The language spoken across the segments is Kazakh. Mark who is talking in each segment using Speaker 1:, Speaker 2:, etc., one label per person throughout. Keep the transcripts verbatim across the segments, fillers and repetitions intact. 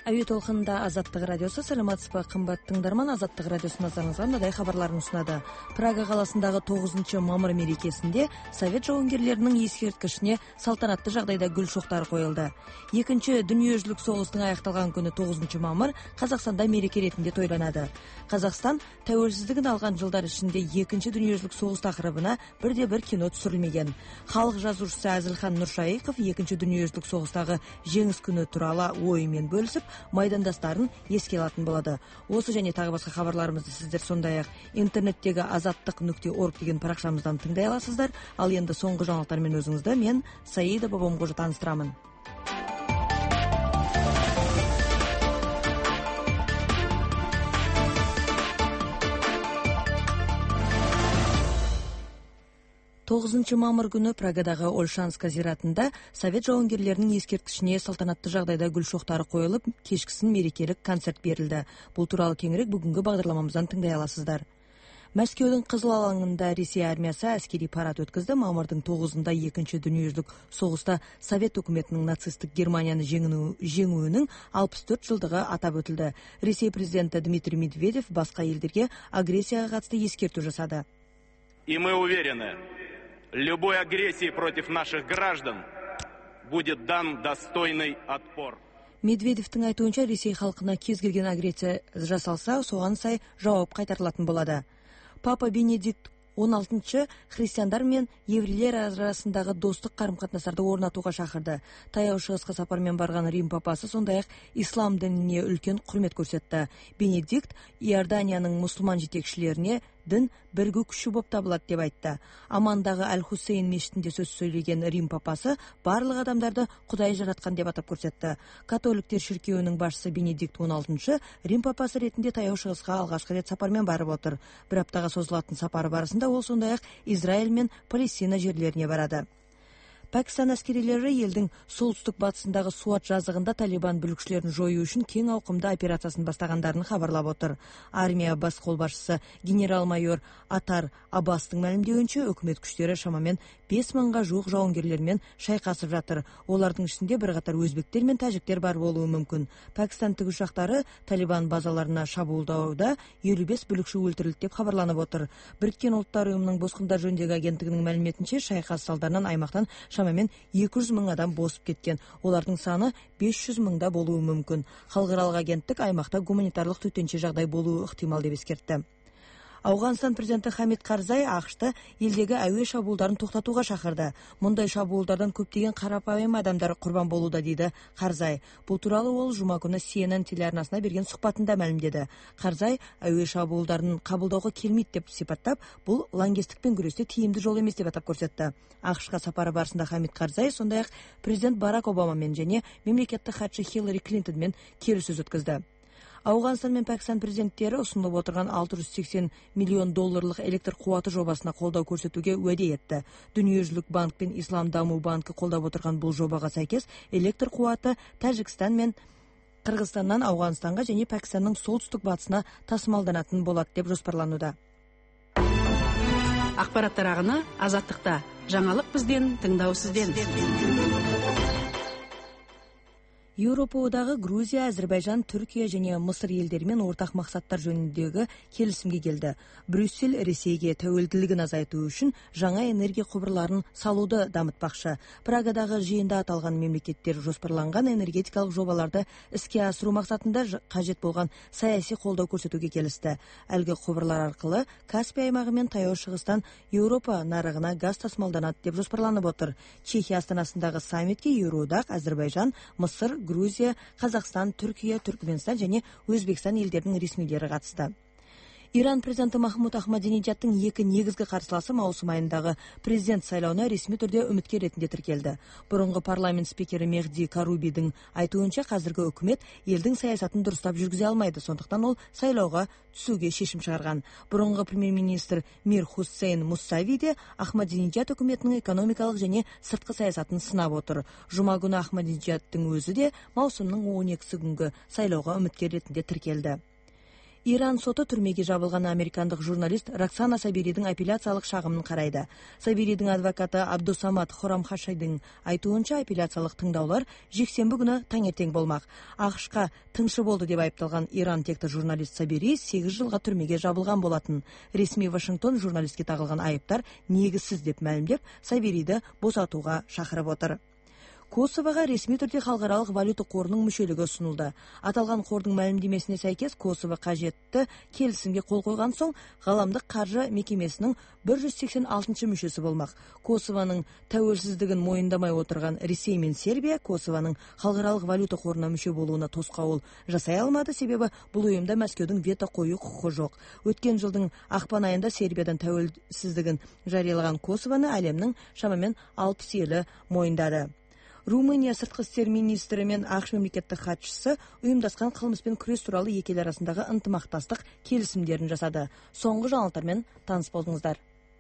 Speaker 1: Әуе толқынында Азаттық радиосы. Саламатсызбы, кымбат тыңдарман. Азаттық радиосы назарыңызга мындай хабарларын ұсынады. Прага қаласындағы тогузунчу мамыр мерекесінде Совет жауынгерлерінің ескерткішіне салтанатты жағдайда гүл шоқтары қойылды. Екінші дүниежүзілік соғыстың аяқталған күні тогузунчу мамыр Қазақстанда мереке ретінде тойланады. Қазақстан тәуелсіздігін алған жылдар ішінде екінші дүниежүзілік соғыс тақырыбына бірде бір кино түсірілмеген. Халық жазушысы Әзілхан Нұршайықов екінші дүниежүзілік соғыстағы жеңіс күні туралы ойымен бөлісіп, майдандастарын еске алатын болады. Осы және тағы басқа хабарларымызды сіздер сондай-ақ интернеттегі азаттық нүкте орг деген парақшамыздан тыңдай аласыздар. Ал енді соңғы жаңалықтармен өзіңізді мен Саида Бабамқожа таныстырамын. тогузунчу мамыр күні Прагадағы Ольшанска зиратында Совет жауынгерлерінің ескерткішіне салтанатты жағдайда гүл шоқтары қойылып, кешкісін мерекелік концерт берілді. Бұл туралы кеңірек бүгінгі бағдарламамыздан тыңдай аласыздар. Мәскеудің Қызыл алаңында Ресей армиясы әскери парад өткізді. Мамырдың тоғызында екінші дүниежүзілік соғыста Совет үкіметінің нацистік Германияны жеңуінің алпыс төрт жылдығы атап өтілді. Ресей президенті Дмитрий Медведев басқа елдерге агрессияға қатысты ескерту жасады.
Speaker 2: И мы уверены, любой агрессии против наших граждан будет дан достойный отпор.
Speaker 1: Медведевтің айтуынша, Ресей халқына кез келген агрессия жасалса, соған сай жауап қайтарылатын болады. Папа Бенедикт он алтыншы христиандар мен еврейлер арасындағы достық қарым-қатынастарды орнатуға шақырды. Таяу шығысқа сапармен барған Рим папасы сондай-ақ ислам дініне үлкен құрмет көрсетті. Бенедикт Иорданияның мұсылман жетекшілеріне дін біргу күші боп табылады деп айтты. Амандағы Әл-Хусейн мешітінде сөз сөйлеген Рим папасы барлық адамдарды Құдай жаратқан деп атап көрсетті. Католиктер шіркеуінің басшысы Бенедикт он алтыншы Рим папасы ретінде таяу шығысқа алғашқы рет сапармен барып отыр. Бір аптаға созылатын сапары барысында ол сондай-ақ Израиль мен Палестина жерлеріне барады. Пәкістан әскерилері елдің солтүстік батысындағы Суат жазығында Талибан бүлікшілерін жою үшін кең ауқымда операциясын бастағандарын хабарлап отыр. Армия бас қолбасшысы генерал-майор Атар Аббастың мәлімдеуінше, үкімет күштері шамамен бес мыңға жуық жауынгерлермен шайқасып жатыр. Олардың ішінде бірқатар өзбектер мен тәжіктер бар болуы мүмкін. Пәкістан тікұшақтары Талибан базаларына шабуылдауда елу бес бүлікші өлтірілді деп хабарланып отыр. Біріккен ұлттар ұйымының босқындар жөніндегі агенттігінің мәліметінше, шайқас салдарынан аймақтан шамамен екі жүз мың адам босып кеткен. Олардың саны бес жүз мыңда болуы мүмкін. Халықаралық агенттік аймақта гуманитарлық төтенше жағдай болуы ықтимал деп ескертті. Ауғанстан президенті Хамид Карзай ақш-ты елдегі әуе шабуылдарын тоқтатуға шақырды. Мұндай шабуылдардан көптеген қарапайым адамдар құрбан болуда дейді Карзай. Бұл туралы ол жұма күні Си Эн Эн телеарнасына берген сұхбатында мәлімдеді. Карзай әуе шабуылдарын қабылдауға келмейді деп сипаттап, бұл лаңкестікпен күресте тиімді жол емес деп атап көрсетті. ақш-қа сапары барысында Хамид Карзай сондай-ақ президент Барак Обамамен және мемлекеттік хатшы Хиллари Клинтонмен келіссөз өткізді. Ауғанстан мен Пәкістан президенттері ұсынылып отырған алты жүз сексен миллион долларлық электр қуаты жобасына қолдау көрсетуге уәде етті. Дүниежүзілік банк пен Ислам даму банкі қолдап отырған бұл жобаға сәйкес электр қуаты Тәжікстан мен Қырғызстаннан Ауғанстанға және Пәкістанның солтүстік батысына тасымалданатын болады деп жоспарлануда.
Speaker 3: Ақпараттар ағыны Азаттықта. Жаңалық бізден, тыңдау сізден.
Speaker 1: Еуропа одағы Грузия, Әзірбайжан, Түркия және Мысыр елдерімен ортақ мақсаттар жөніндегі келісімге келді. Брюссель Ресейге тәуелділігін азайту үшін жаңа энергия құбырларын салуды дамытпақшы. Прагадағы жиында аталған мемлекеттер жоспарланған энергетикалық жобаларды іске асыру мақсатында қажет болған саяси қолдау көрсетуге келісті. Әлгі құбырлар арқылы Каспий аймағы мен таяу шығыстан Еуропа нарығына газ тасымалданады деп жоспарланып отыр. Чехия астанасындағы саммитке Еуроодақ, Әзірбайжан, Мысыр, Грузия, Қазақстан, Түркия, Түркменстан және Өзбекстан елдерінің ресмилері қатысты. Иран президенті Махмуд Ахмадинеджадтың екі негізгі қарсыласы маусым айындағы президент сайлауына ресми түрде үміткер ретінде тіркелді. Бұрынғы парламент спикері Мехди Карубидің айтуынша, қазіргі үкімет елдің саясатын дұрыстап жүргізе алмайды, сондықтан ол сайлауға түсуге шешім шығарған. Бұрынғы премьер-министр Мир Хусейн Муссави де Ахмадинеджад үкіметінің экономикалық және сыртқы саясатын сынап отыр. Жұма күні Ахмадинеджадтың өзі де маусымның он екісі күнгі сайлауға үміткер ретінде тіркелді. Иран соты түрмеге жабылған американдық журналист Роксана Сабиридің апелляциялық шағымын қарайды. Сабиридің адвокаты Абдусамат Хорамхашайдың айтуынша апелляциялық тыңдаулар жексенбі күні таңертең болмақ. ақш-қа тыңшы болды деп айыпталған Иран текті журналист Сабири сегіз жылға түрмеге жабылған болатын. Ресми Вашингтон журналистке тағылған айыптар негізсіз деп мәлімдеп, Сабириді босатуға шақырып отыр. Косовоға ресми түрде халықаралық валюта қорының мүшелігі ұсынылды. Аталған қордың мәлімдемесіне сәйкес Косово қажетті келісімге қол қойған соң ғаламдық қаржы мекемесінің бір жүз сексен алтыншы мүшесі болмақ. Косовоның тәуелсіздігін мойындамай отырған Ресей мен Сербия Косовоның халықаралық валюта қорына мүше болуына тосқауыл жасай алмады, себебі бұл ұйымда Мәскеудің вето қою құқығы жоқ. Өткен жылдың ақпан айында Сербиядан тәуелсіздігін жариялаған Косовоны әлемнің шамамен алпыс елі мойындады. Румыния сыртқы істер министрі мен ақш мемлекеттік хатшысы ұйымдасқан қылмыспен күрес туралы екі ел арасындағы ынтымақтастық келісімдерін жасады. Соңғы жаңалықтармен таныс болдыңыздар.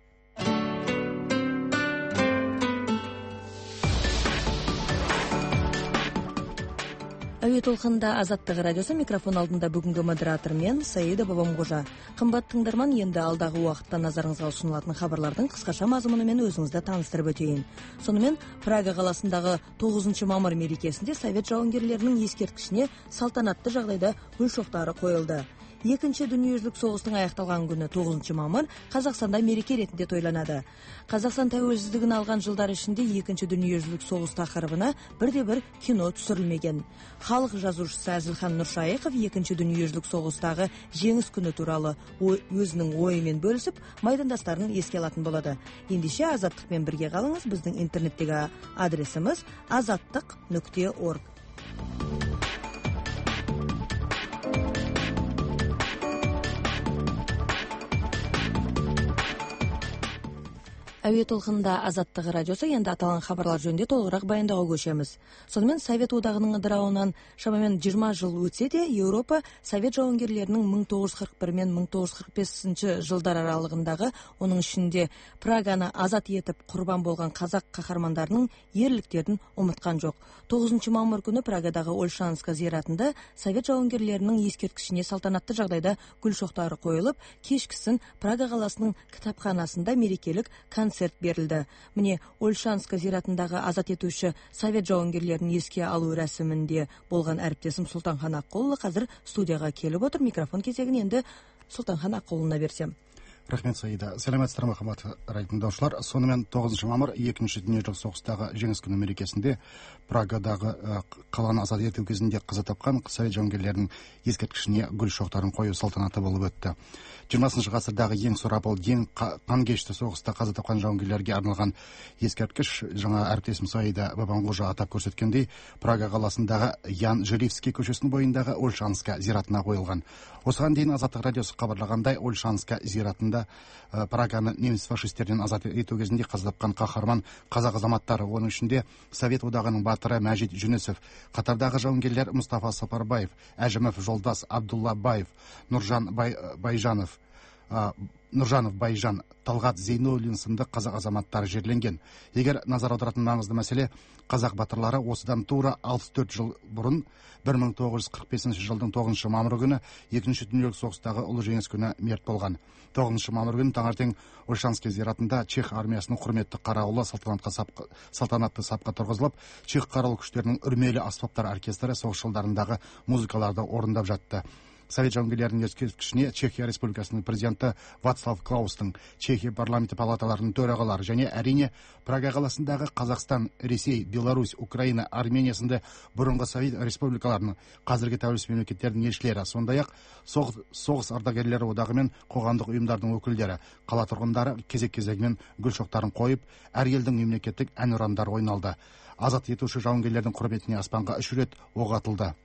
Speaker 1: Әуе толқынында Азаттық радиосы, микрофон алдында бүгінгі модератор мен Саида Бабамғожа. Қымбат тыңдарман, енді алдағы уақытта назарыңызға ұсынылатын хабарлардың қысқаша мазмұнымен өзіңізді таныстырып өтейін. Сонымен Прага қаласындағы тоғызыншы мамыр мерекесінде Совет жауынгерлерінің ескерткішіне салтанатты жағдайда гүл шоқтары қойылды. Екінші дүниежүзілік соғыстың аяқталған күні тоғызыншы мамыр Қазақстанда мереке ретінде тойланады. Қазақстан тәуелсіздігін алған жылдар ішінде екінші дүниежүзілік соғыс тақырыбына бірде-бір кино түсірілмеген. Халық жазушысы Әзілхан Нұршайықов екінші дүниежүзілік соғыстағы жеңіс күні туралы өзінің ойымен бөлісіп, майдандастарын еске алатын болады. Ендеше Азаттықпен бірге қалыңыз. Біздің интернеттегі адресіміз азаттық нүкте орг. Әуе толқынында Азаттық радиосы, енді аталған хабарлар жөнінде толығырақ баяндауға көшеміз. Сонымен Совет одағының ыдырауынан шамамен жиырма жыл өтсе де, Еуропа Совет жауынгерлерінің мың тоғыз жүз қырық бір мен мың тоғыз жүз қырық бесінші жылдар аралығындағы, оның ішінде Праганы азат етіп құрбан болған қазақ қаһармандарының ерліктерін ұмытқан жоқ. тоғызыншы мамыр күні Прагадағы Ольшанска зиратында Совет жауынгерлерінің ескерткішіне салтанатты жағдайда гүл шоқтары қойылып, кешкісін Прага қаласының кітапханасында мерекелік концерт берілді. Міне, Ольшанска зиратындағы азат етуші Совет жауынгерлерін еске алу рәсімінде болған әріптесім Сұлтанхан Аққұлы қазір студияға келіп отыр. Микрофон кезегін енді Сұлтанхан Аққұлына берсем.
Speaker 4: Рахмет, Саида. Сәлеметсіздер ме, қымбатты радио тыңдаушылар. Сонымен тоғызыншы мамыр екінші дүниежүзілік соғыстағы жеңіс күні мерекесінде Прагадағы қаланы азат ету кезінде қаза тапқан Совет жауынгерлерінің ескерткішіне гүл шоқтарын қою салтанаты болып өтті. жиырмасыншы ғасырдағы ең сұрапыл, ең қанкешті соғыста қаза тапқан жауынгерлерге арналған ескерткіш, жаңа әріптесім Саида Бабамғожа атап көрсеткендей, Прага қаласындағы Ян Жилевский көшесінің бойындағы Ольшанска зиратына қойылған. Осыған дейін Азаттық радиосы хабарлағандай, Ольшанска зиратында Праганы неміс фашистерден азат ету кезінде қаза тапқан қаһарман қазақ азаматтары, оның ішінде Совет одағының батыры Мәжит Жүнісов, қатардағы жауынгерлер Мұстафа Сапарбаев, Әжімов Жолдас, Абдулла Баев, Нұржан Бай, Байжанов, Нұржанов Байжан, Талғат Зейнуллин сынды қазақ азаматтары жерленген. Егер назар аударатын маңызды мәселе, қазақ батырлары осыдан тура алпыс төрт жыл бұрын бір мың тоғыз жүз қырық бесінші жылдың тоғызыншы мамыр күні екінші дүниежүзілік соғыстағы ұлы жеңіс күні мерт болған. тоғызыншы мамыр күні таңертең Ольшанска зиратында Чех армиясының құрметті қарауылы салтанатты сапқа тұрғызылып, Чех қарулы күштерінің үрмелі аспаптар оркестрі соғыс жылдарындағы музыкаларды орындап жатты. Совет жауынгерлерінің ескерткішіне Чехия Республикасының президенті Вацлав Клаустың, Чехия парламенті палаталарының төрағалары және әрине Прага қаласындағы Қазақстан, Ресей, Беларусь, Украина, Армения сынды бұрынғы Совет республикаларының қазіргі тәуелсіз мемлекеттердің елшілері, сондай-ақ соғыс ардагерлері одағы мен қоғамдық ұйымдардың өкілдері, қала тұрғындары кезек-кезегімен гүл шоқтарын қойып, әр елдің мемлекеттік әнұрандары ойналды. Азат етуші жауынгерлердің құрметіне аспанға үш рет оқ атылды.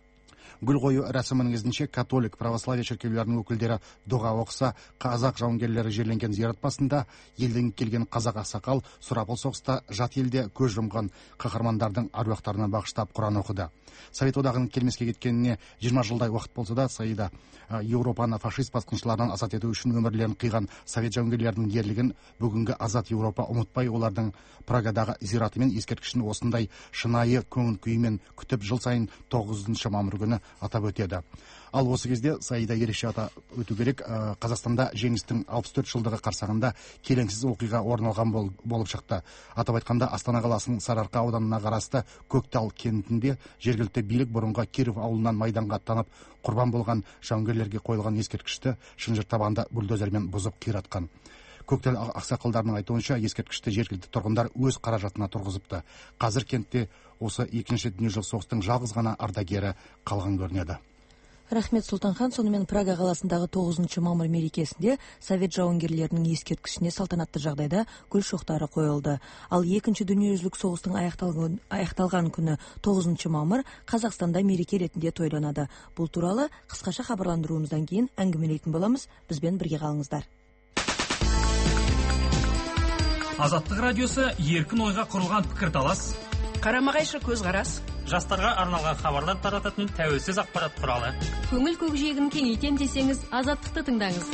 Speaker 4: Гүл қою рәсімінің ізінше католик православие шіркеулерінің өкілдері дұға оқыса, қазақ жауынгерлері жерленген зират басында елден келген қазақ ақсақал сұрапыл соғыста жат елде көз жұмған қаһармандардың аруақтарына бағыштап Құран оқыды. Совет одағының келмеске кеткеніне жиырма жылдай уақыт болса да, Саида, Еуропаны фашист басқыншыларынан азат ету үшін өмірлерін қиған Совет жауынгерлерінің ерлігін бүгінгі азат Еуропа ұмытпай, олардың Прагадағы зираты мен ескерткішін осындай шынайы көңіл күймен күтіп, жыл сайын тоғызыншы мамыр күні атап өтеді. Ал осы кезде Саида ерекше атап өту керек, Қазақстанда жеңістің алпыс төрт жылдығы қарсаңында келеңсіз оқиға орын алған болып шықты. Атап айтқанда, Астана қаласының Сарыарқа ауданына қарасты Көктал кентінде жергілікті билік бұрынғы Киров ауылынан майданға аттанып құрбан болған жауынгерлерге қойылған ескерткішті шынжыр табанда бульдозермен бұзып қиратқан. Көктал ақсақалдарының айтуынша, ескерткішті жергілікті тұрғындар өз қаражатына тұрғызыпты. Қазір кентте осы екінші дүниежүзілік соғыстың жалғыз ғана ардагері қалған көрінеді.
Speaker 1: Рахмет, Сұлтанхан. Сонымен Прага қаласындағы тоғызыншы мамыр мерекесінде совет жауынгерлерінің ескерткішіне салтанатты жағдайда гүл шоқтары қойылды. Ал екінші дүниежүзілік соғыстың аяқталған, аяқталған күні тоғызыншы мамыр Қазақстанда мереке ретінде тойланады. Бұл туралы қысқаша хабарландыруымыздан кейін әңгімелейтін боламыз. Бізбен бірге қалыңыздар.
Speaker 5: Азаттық радиосы еркін ойға құрылған пікірталас,
Speaker 3: қарама-қайшы көзқарас,
Speaker 5: жастарға арналған хабарлар тарататын тәуелсіз ақпарат құралы.
Speaker 6: Көңіл көкжиегін кеңейтем десеңіз, Азаттықты тыңдаңыз.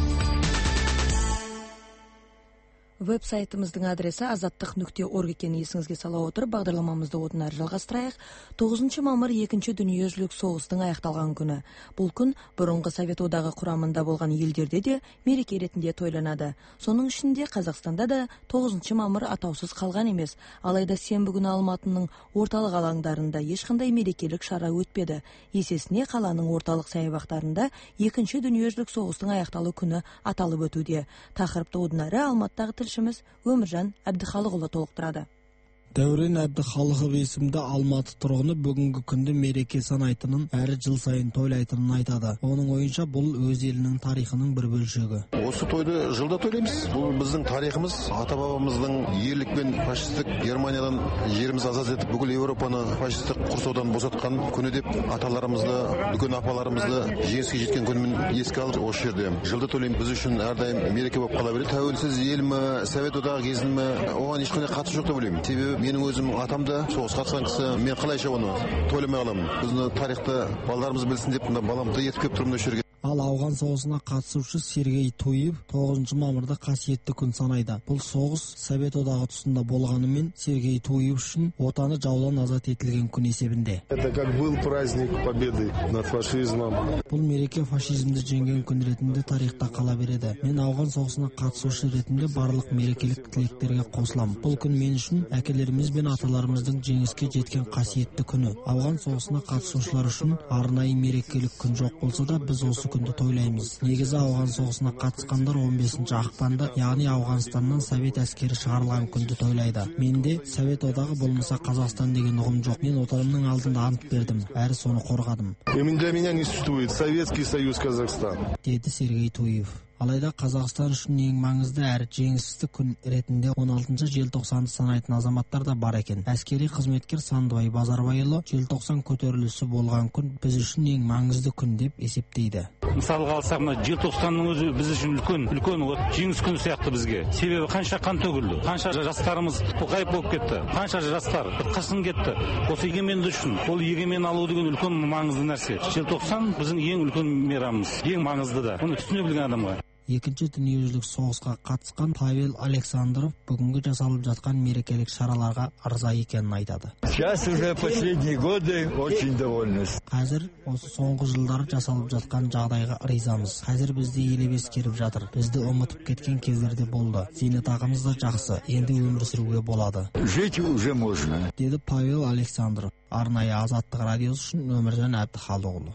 Speaker 1: Веб-сайтымыздың адресі азаттық нүкте орг екенін есіңізге сала отырып, бағдарламамызды одан әрі жалғастырайық. тоғызыншы мамыр екінші дүниежүзілік соғыстың аяқталған күні. Бұл күн бұрынғы Совет одағы құрамында болған елдерде де мереке ретінде тойланады. Соның ішінде Қазақстанда да тоғызыншы мамыр атаусыз қалған емес. Алайда сенбі күні Алматының орталық алаңдарында ешқандай мерекелік шара өтпеді. Есесіне қаланың орталық саябақтарында екінші дүниежүзілік соғыстың аяқталу күні аталып өтуде. Тақырыпты одан әрі Алматыдағы тілшіміз Өміржан Әбдіхалықұлы толықтырады.
Speaker 7: Дәурен Әбдіхалықов есімді Алматы тұрғыны бүгінгі күнді мереке санайтынын, әрі жыл сайын тойлайтынын айтады. Оның ойынша бұл өз елінің тарихының бір бөлшегі.
Speaker 8: Осы тойды жылда тойлаймыз. Бұл біздің тарихымыз, ата-бабамыздың ерлікпен фашистік Германиядан жеріміз азат етіп, бүкіл Еуропаны фашистік құрсаудан босатқан күні деп аталарымызды, үлкен апаларымызды жеңіске жеткен күнімен еске алып, осы жерде жылда тойлаймыз. Біз үшін әрдайым мереке болып қала береді. Тәуелсіз ел ме, Совет одағы кезін ме, оған ешқандай қатысы жоқ деп ойлаймын. Себебі менің өзім атам да соғысқа қатысқан кісі, мен қалайша оны тойламай аламын. Біздің тарихты балаларымыз білсін деп, баламды ертіп келіп тұрмын осы жерге.
Speaker 7: Ал ауған соғысына қатысушы Сергей Туев тоғызыншы мамырда қасиетті күн санайды. Бұл соғыс Совет одағы тұсында болғанымен Сергей Туев үшін отаны жаудан азат етілген күн есебінде.
Speaker 9: Это как был праздник победы над фашизмом.
Speaker 7: Бұл мереке фашизмді жеңген күн ретінде тарихта қала береді. Мен ауған соғысына қатысушы ретінде барлық мерекелік тілектерге қосылам. Бұл күн мен үшін әкелеріміз бен аталарымыздың жеңіске жеткен қасиетті күні. Ауған соғысына қатысушылар үшін арнайы мерекелік күн жоқ болса да, біз осы күнді тойлаймыз. Негізі ауған соғысына қатысқандар он бесінші ақпанда, яғни Ауғанстаннан совет әскері шығарылған күнді тойлайды. Менде Совет одағы болмаса Қазақстан деген ұғым жоқ. Мен отанымның алдында ант бердім, әрі соны қорғадым.
Speaker 9: Для меня не существует Советский Союз Казахстан,
Speaker 7: деді Сергей Туев. Алайда Қазақстан үшін ең маңызды әрі жеңісті күн ретінде он алтыншы желтоқсанды санайтын азаматтар да бар екен. Әскери қызметкер Сандыбай Базарбайұлы желтоқсан көтерілісі болған күн біз үшін ең маңызды күн деп есептейді.
Speaker 10: Мысалға алсақ, мына желтоқсанның өзі біз үшін үлкен, үлкен жеңіс күні сияқты бізге. Себебі қанша қан төгілді, қанша жастарымыз ғайып болып кетті, қанша жастар қырқын кетті. Осы егеменді үшін, ол егемен алу деген үлкен маңызды нәрсе. Желтоқсан біздің ең үлкен мейрамымыз, ең маңызды да. Оны түсіне білген адамға.
Speaker 7: Екінші дүниежүзілік соғысқа қатысқан Павел Александров бүгінгі жасалып жатқан мерекелік шараларға ырза екенін айтады.
Speaker 11: Сейчас уже последние годы очень довольны.
Speaker 7: Қазір осы соңғы жылдары жасалып жатқан жағдайға ризамыз. Қазір бізді елеп ескеріп жатыр. Бізді ұмытып кеткен кездерде болды. Зейнетақымыз да жақсы. Енді өмір сүруге болады.
Speaker 11: Жить уже можно.
Speaker 7: Деді Павел Александров. Арнайы Азаттық радиосы үшін Өміржан Әбдіхалықұлы.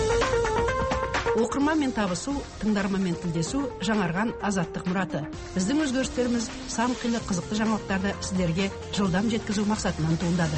Speaker 3: Оқырманмен табысу, тыңдарманмен тілдесу жаңарған азаттық мұраты. Біздің өзгерістеріміз сан қилы қызықты жаңалықтарды сіздерге жылдам жеткізу мақсатынан туындады.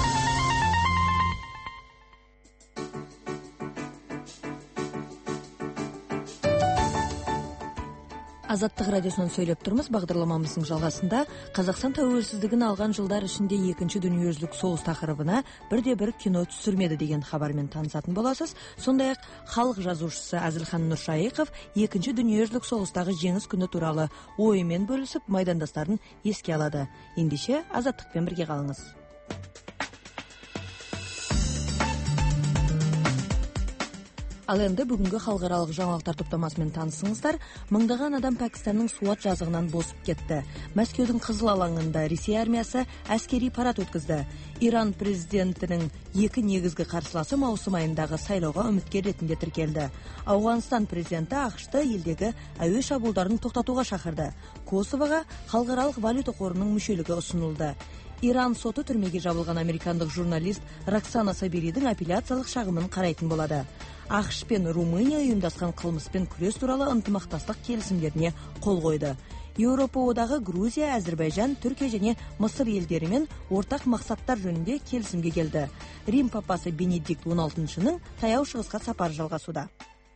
Speaker 1: Азаттық радиосынан сөйлеп тұрмыз. Бағдарламамыздың жалғасында Қазақстан тәуелсіздігін алған жылдар ішінде екінші дүниежүзілік соғыс тақырыбына бірде-бір кино түсірмеді деген хабармен танысатын боласыз. Сондай-ақ халық жазушысы Әзілхан Нұршайықов екінші дүниежүзілік соғыстағы жеңіс күні туралы ойымен бөлісіп, майдандастарын еске алады. Ендеше Азаттықпен бірге қалыңыз. Ал енді бүгінгі халықаралық жаңалықтар топтамасымен танысыңыздар. Мыңдаған адам Пәкістанның Суат жазығынан босып кетті. Мәскеудің Қызыл алаңында Ресей армиясы әскери парад өткізді. Иран президентінің екі негізгі қарсыласы маусым айындағы сайлауға үміткер ретінде тіркелді. Ауғанстан президенті ақш-ты елдегі әуе шабуылдарын тоқтатуға шақырды. Косовоға халықаралық валюта қорының мүшелігі ұсынылды. Иран соты түрмеге жабылған американдық журналист Роксана Сабиридің апелляциялық шағымын қарайтын болады. ақш пен Румыния ұйымдасқан қылмыспен күрес туралы ынтымақтастық келісімдеріне қол қойды. Еуропа одағы Грузия, Әзербайжан, Түркия және Мысыр елдерімен ортақ мақсаттар жөнінде келісімге келді. Рим папасы Бенедикт он алтыншының таяу шығысқа сапары жалғасуда.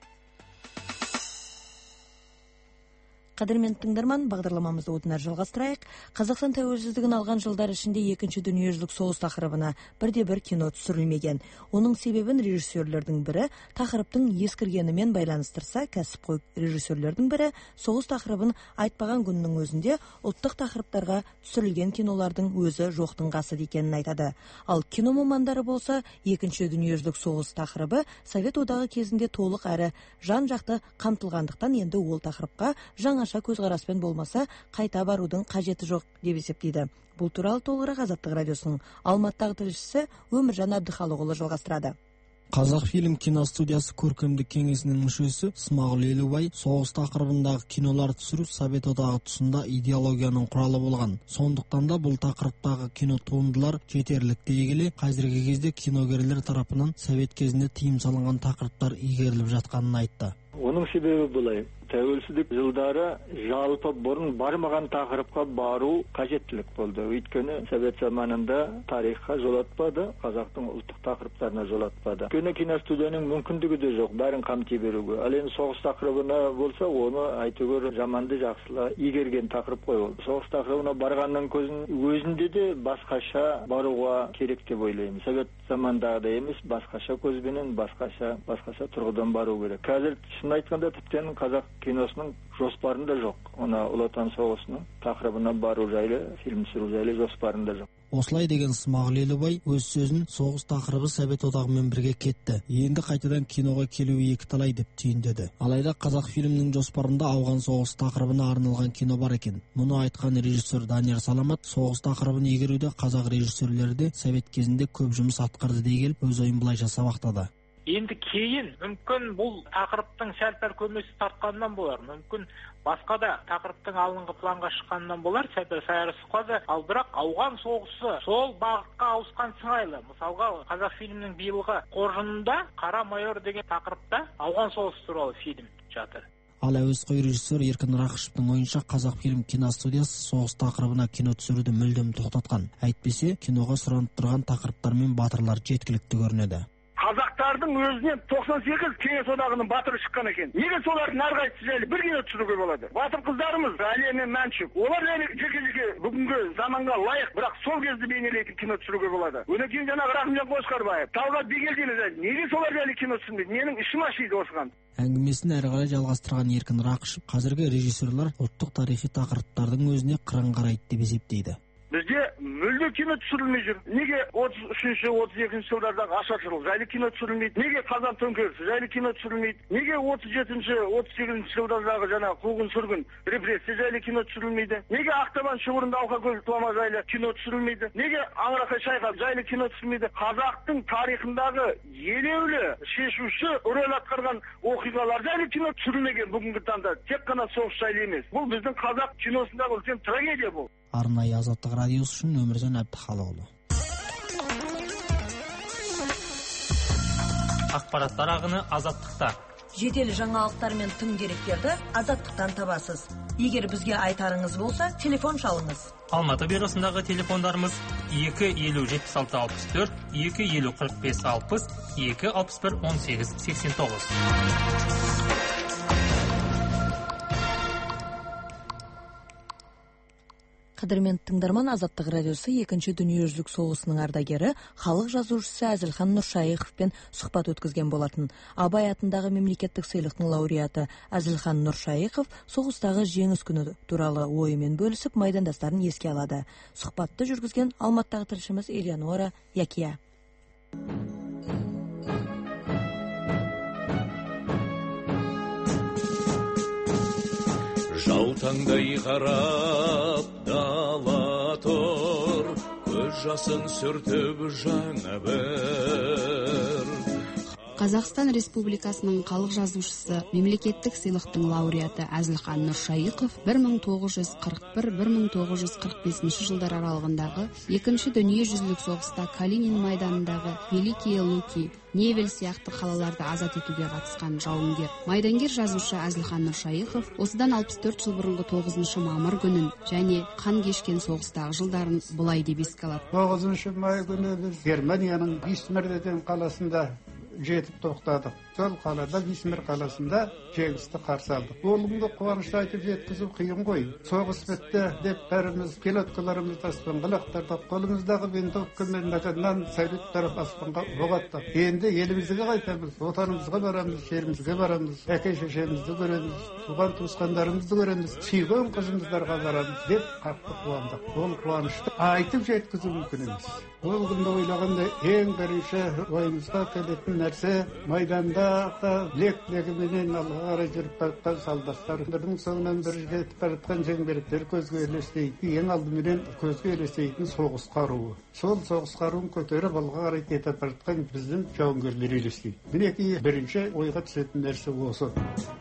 Speaker 1: Қадірмен тыңдарман, бағдарламамызды одан әрі жалғастырайық. Қазақстан тәуелсіздігін алған жылдар ішінде екінші дүниежүзілік соғыс тақырыбына бірде-бір кино түсірілмеген. Оның себебін режиссерлердің бірі тақырыптың ескіргенімен байланыстырса, кәсіпқой режиссерлердің бірі соғыс тақырыбын айтпаған күннің өзінде ұлттық тақырыптарға түсірілген кинолардың өзі жоқтың қасы екенін айтады. Ал кино мамандары болса, екінші дүниежүзілік соғыс тақырыбы Совет одағы кезінде толық әрі жан-жақты қамтылғандықтан енді ол тақырыпқа жаңа көзқараспен болмаса қайта барудың қажеті жоқ деп есептейді. Бұл туралы толығырақ Азаттық радиосының Алматыдағы тілшісі Өміржан Әбдіхалықұлы жалғастырады.
Speaker 7: Қазақфильм киностудиясы көркемдік кеңесінің мүшесі Смағұл Елубай соғыс тақырыбындағы кинолар түсіру Совет одағы тұсында идеологияның құралы болған. Сондықтан да бұл тақырыптағы кино туындылар жетерлік дей келе, қазіргі кезде киногерлер тарапынан Совет кезінде тыйым салынған тақырыптар игеріліп жатқанын айтты.
Speaker 12: Оның себебі былай, тәуелсіздік жылдары жалпы бұрын бармаған тақырыпқа бару қажеттілік болды. Өйткені Совет заманында тарихқа жолатпады, қазақтың ұлттық тақырыптарына жолатпады. Өйткені киностудияның мүмкіндігі де жоқ, бәрін қамти беруге. Ал енді соғыс тақырыбына болса, оны айтуға жаманды жақсыла игерген тақырып қой ол. Соғыс тақырыбына барғаннан көзін өзінде де басқаша баруға керек деп ойлаймын. Совет замандағыдай емес, басқаша көзбенен, басқаша басқаша тұрғыдан бару керек. Қазір шын айтқанда тіптен қазақ киносының жоспарында жоқ. Ona Ұлы Отан соғысының тақырыбына бару жайлы, фильм түсіру жайлы жоспарында жоқ.
Speaker 7: Осылай деген Смағұл Елубай өз сөзін соғыс тақырыбы Совет одағымен бірге кетті. Енді қайтадан киноға келуі екі талай деп түйіндеді. Алайда Қазақфильмнің жоспарында ауған соғыс тақырыбына арналған кино бар екен. Мұны айтқан режиссер Данияр Саламат соғыс тақырыбын игеруде қазақ режиссерлері де Совет кезінде көп жұмыс атқарды дей келіп, өз ойын былайша сабақтады.
Speaker 13: Енді кейін мүмкін бұл тақырыптың сәл-пәл көмесі тартқанынан болар, мүмкін басқа да тақырыптың алынғы планға шыққанынан болар, сәл-пәл сайрысқазы, ал бірақ ауған соғысы сол бағытқа ауысқан сыңайлы. Мысалға Қазақфильмнің биылғы қоржынында Қара майор деген тақырыпта ауған соғысы туралы фильм жатыр.
Speaker 7: Ал әуесқой режиссер Еркін Рақышевтың ойынша Қазақфильм киностудиясы соғыс тақырыбына кино түсіруді мүлдем тоқтатқан. Әйтпесе, киноға сұранып тұрған тақырыптар мен батырлар жеткілікті көрінеді.
Speaker 14: Қазақтардың өзінен тоқсан сегіз кеңес одағының батыры шыққан екен. Неге солардың әрқайсысы жайлы бір кино түсіруге болады? Батыр қыздарымыз Әлия мен Мәншүк, олар жеке-жеке бүгінгі заманға лайық, бірақ сол кезде бейнелейтін кино түсіруге болады. Одан кейін жаңағы Рахымжан Қошқарбаев, Талғат Бигелдинов, неге солар жайлы кино түсірмейді? Менің ішім ашиды осыған.
Speaker 7: Әңгімесін әрі қарай жалғастырған Еркін Рақышев, қазіргі режиссерлар ұлттық тарихи тақырыптардың өзіне қырын қарайды деп есептейді.
Speaker 14: Бізде мүлде кино түсірілмей жүр. Неге отыз үшінші отыз екінші жылдардағы Ашаршылық жайлы кино түсірілмейді? Неге Қазан төңкерісі жайлы кино түсірілмейді? Неге отыз жетінші отыз сегізінші жылдардағы жаңа қуғын сүргін репрессия жайлы кино түсірілмейді? Неге Ақтабан шұбырында Алқакөл тұлама жайлы кино түсірілмейді? Неге Аңырақай шайқап жайлы кино түсірілмейді? Қазақтың тарихындағы елеулі шешуші рөл атқарған оқиғалар жайлы кино түсірілмеген бүгінгі таңда. Тек қана соғыс жайлы емес. Бұл біздің қазақ киносындағы үлкен трагедия бұл.
Speaker 7: Арнайы Азаттық радиосы үшін Өміржан Әбдіхалықұлы.
Speaker 5: Ақпараттар ағыны Азаттықта.
Speaker 1: Жедел жаңалықтар мен тың деректерді Азаттықтан табасыз. Егер бізге айтарыңыз болса, телефон шалыңыз.
Speaker 5: Алматы бюросындағы телефондарымыз екі елу жетпіс алты алпыс төрт, екі елу қырық бес алпыс, екі алпыс бір он сегіз сексен тоғыз.
Speaker 1: Қадірмен тыңдарман, Азаттық радиосы екінші дүниежүзілік соғысының ардагері, халық жазушысы Әзілхан Нұршайықовпен сұхбат өткізген болатын. Абай атындағы мемлекеттік сыйлықтың лауреаты Әзілхан Нұршайықов соғыстағы жеңіс күні туралы ойымен бөлісіп, майдандастарын еске алады. Сұхбатты жүргізген Алматыдағы тілшіміз Элеонора Якия.
Speaker 15: жаутаңдай қарап дала тұр, көз жасын сүртіп жаңа бір.
Speaker 16: Қазақстан Республикасының халық жазушысы, мемлекеттік сыйлықтың лауреаты Әзілхан Нұршайықов бір мың тоғыз жүз қырық бір - бір мың тоғыз жүз қырық бесінші жылдар аралығындағы екінші дүниежүзілік соғыста Калинин майданындағы Великие Луки, Невель сияқты қалаларды азат етуге қатысқан жауынгер. Майдангер жазушы Әзілхан Нұршайықов осыдан алпыс төрт жыл бұрынғы тоғызыншы мамыр күнін және қан кешкен соғыстағы жылдарын бұлай деп еске алады.
Speaker 17: тоғызыншы май күні біз Германияның Висмар деген қаласында жетіп тоқтадық. Сол қалада, Висмар қаласында жеңісті қарсы алдық. Ол күнгі қуанышты айтып жеткізу қиын ғой. Соғыс бітті деп бәріміз пилоткаларымызды аспанға лақтырдық. Қолымыздағы винтовкамен нагаднан сәулет тарап аспанға оқ аттық. Енді елімізге қайтамыз, отанымызға барамыз, жерімізге барамыз, әке шешемізді көреміз, туған туысқандарымызды көреміз, сүйген қызымыздарға барамыз деп қатты қуандық. Ол қуанышты айтып жеткізу мүмкін емес. Ол күнді ойлағанда ең бірінші ойымызға келетін нәрсе майданда лек-легіменен алға қарай жүріп бара солдаттар, бірінің соңынан бірі жетіп бара жатқан жеңбеліктер көзге елестейтін, ең алдыменен көзге елестейтін соғыс қаруы. Сол соғыс қаруын көтеріп алға қарай кетіп бара жатқан біздің жауынгерлер елестейді. Мінекей бірінші ойға түсетін нәрсе осы.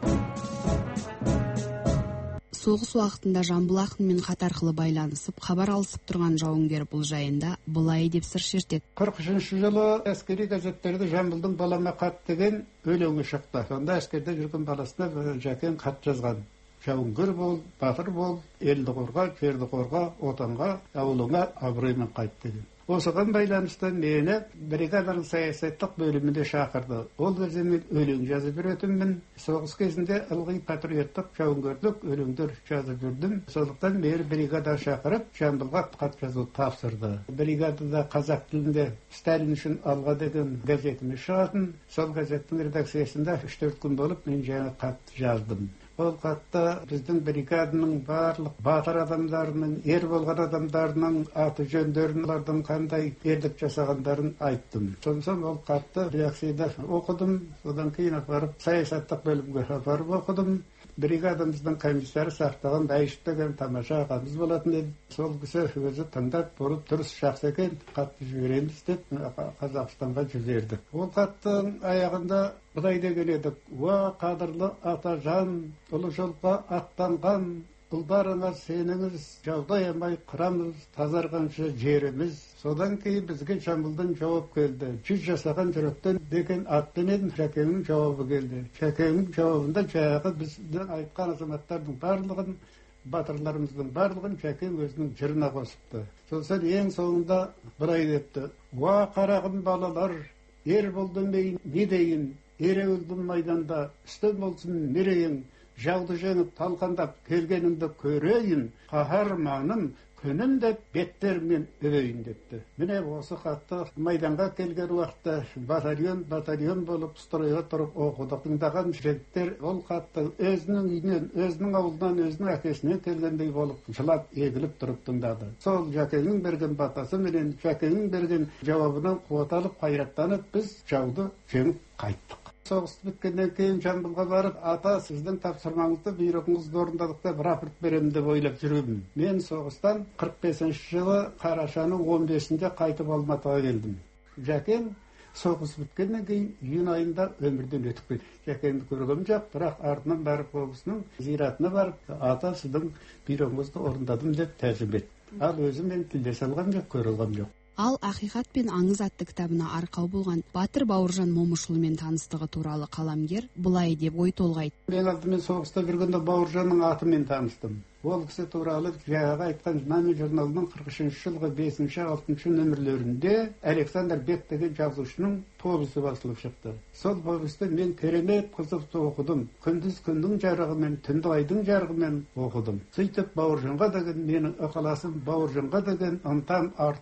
Speaker 16: Соғыс уақытында Жамбыл ақынмен хат арқылы байланысып, хабар алысып тұрған жауынгер бұл жайында былай деп сыр шертеді.
Speaker 17: қырық үшінші жылы әскери газеттерде Жамбылдың балама хат деген өлеңі шықты. Сонда әскерде жүрген баласына Жәкен хат жазған. Жауынгер бол, батыр бол, елді қорға, жерді қорға, отанға, ауылыңа абыроймен қайт деген. Осыған байланысты мені бригаданың саясаттық бөлімінде шақырды. Ол кезде мен өлең жазып жүретінмін. Соғыс кезінде ылғи патриоттық жауынгерлік өлеңдер жазып жүрдім. Сондықтан мені бригада шақырып, Жамбылға хат жазу тапсырды. Бригадада қазақ тілінде Сталин үшін алға деген газетіміз шығатын. Сол газеттің редакциясында үш төрт күн болып мен жаңа хат жаздым. Ол хатта біздің бригаданың барлық батыр адамдарының, ер болған адамдарының аты жөндерін, олардың қандай ерлік жасағандарын айттым. Сондықтан ол хатты редакцияда оқыдым, содан кейін апарып саясаттық бөлімге апарып оқыдым. Бригадамыздың комиссары сақтаған Бәйішев деген тамаша ағамыз болатын еді. Сол кісі өзі тыңдап бұрып дұрыс жақсы екен, хатты жібереміз деп Қазақстанға жіберді. Ол хаттың аяғында былай деген едік: уа қадірлі атажан, ұлы жолға аттанған ұлдарыңа сеніңіз, жауды аямай қырамыз, тазарғанша жеріміз. Содан кейін бізге Жамбылдан жауап келді. Жүз жасаған жүректен деген атпенен Жәкеңнің жауабы келді. Жәкеңнің жауабында жағы біздің айтқан азаматтардың барлығын, батырларымыздың барлығын Жәкең өзінің жырына қосыпты. Сосын ең соңында былай депті: уа қарағым балалар, ер болдым дейін, не дейін, ереуілдің майданда үстем болсын мерейің, жауды жеңіп талқандап келгеніңді көрейін, қаһарманым күнім деп беттермен өбейін депті. Міне осы хатты майданға келген уақытта батальон батальон болып стройға тұрып оқыды. Тыңдаған жігіттер ол хатты өзінің үйінен, өзінің ауылынан, өзінің әкесінен келгендей болып жылап егіліп тұрып тыңдады. Сол Жәкеңнің берген батасы менен Жәкеңнің берген жауабынан қуат алып, қайраттанып, біз жауды жеңіп қайттық. Соғыс біткеннен кейін Жамбылға барып, ата сіздің тапсырмаңызды, бұйрығыңызды орындадық деп рапорт беремін деп ойлап жүрмін. Мен соғыстан қырық бесінші жылы қарашаның он бесінде қайтып Алматыға келдім. Жәкең соғыс біткеннен кейін июнь айында өмірден өтіп кетті. Жәкеңді көргем жоқ, бірақ артынан барып облысының зиратына барып, ата сіздің бұйрығыңызды орындадым деп тәжім етті. Ал өзім мен тілдесе алғам жоқ, көре алғам жоқ.
Speaker 16: Ал «Ақиқат пен аңыз» атты кітабына арқау болған Батыр Бауыржан Момышұлымен таныстығы туралы қаламгер былай деп ой толғайды.
Speaker 17: Мен алдымен соғыста жүргенде Бауыржанның атымен таныстым. Ол кісі туралы жаңағы айтқан «Знамя» журналының қырық үшінші жылғы бесінші алтыншы нөмірлерінде Александр Бек деген жазушының повесі басылып шықты. Сол повесті мен керемет қызып оқыдым. Күндіз күннің жарығымен, түнді айдың жарығымен оқыдым. Сөйтіп Бауыржанға деген менің ықыласым, Бауыржанға деген ынтам артты.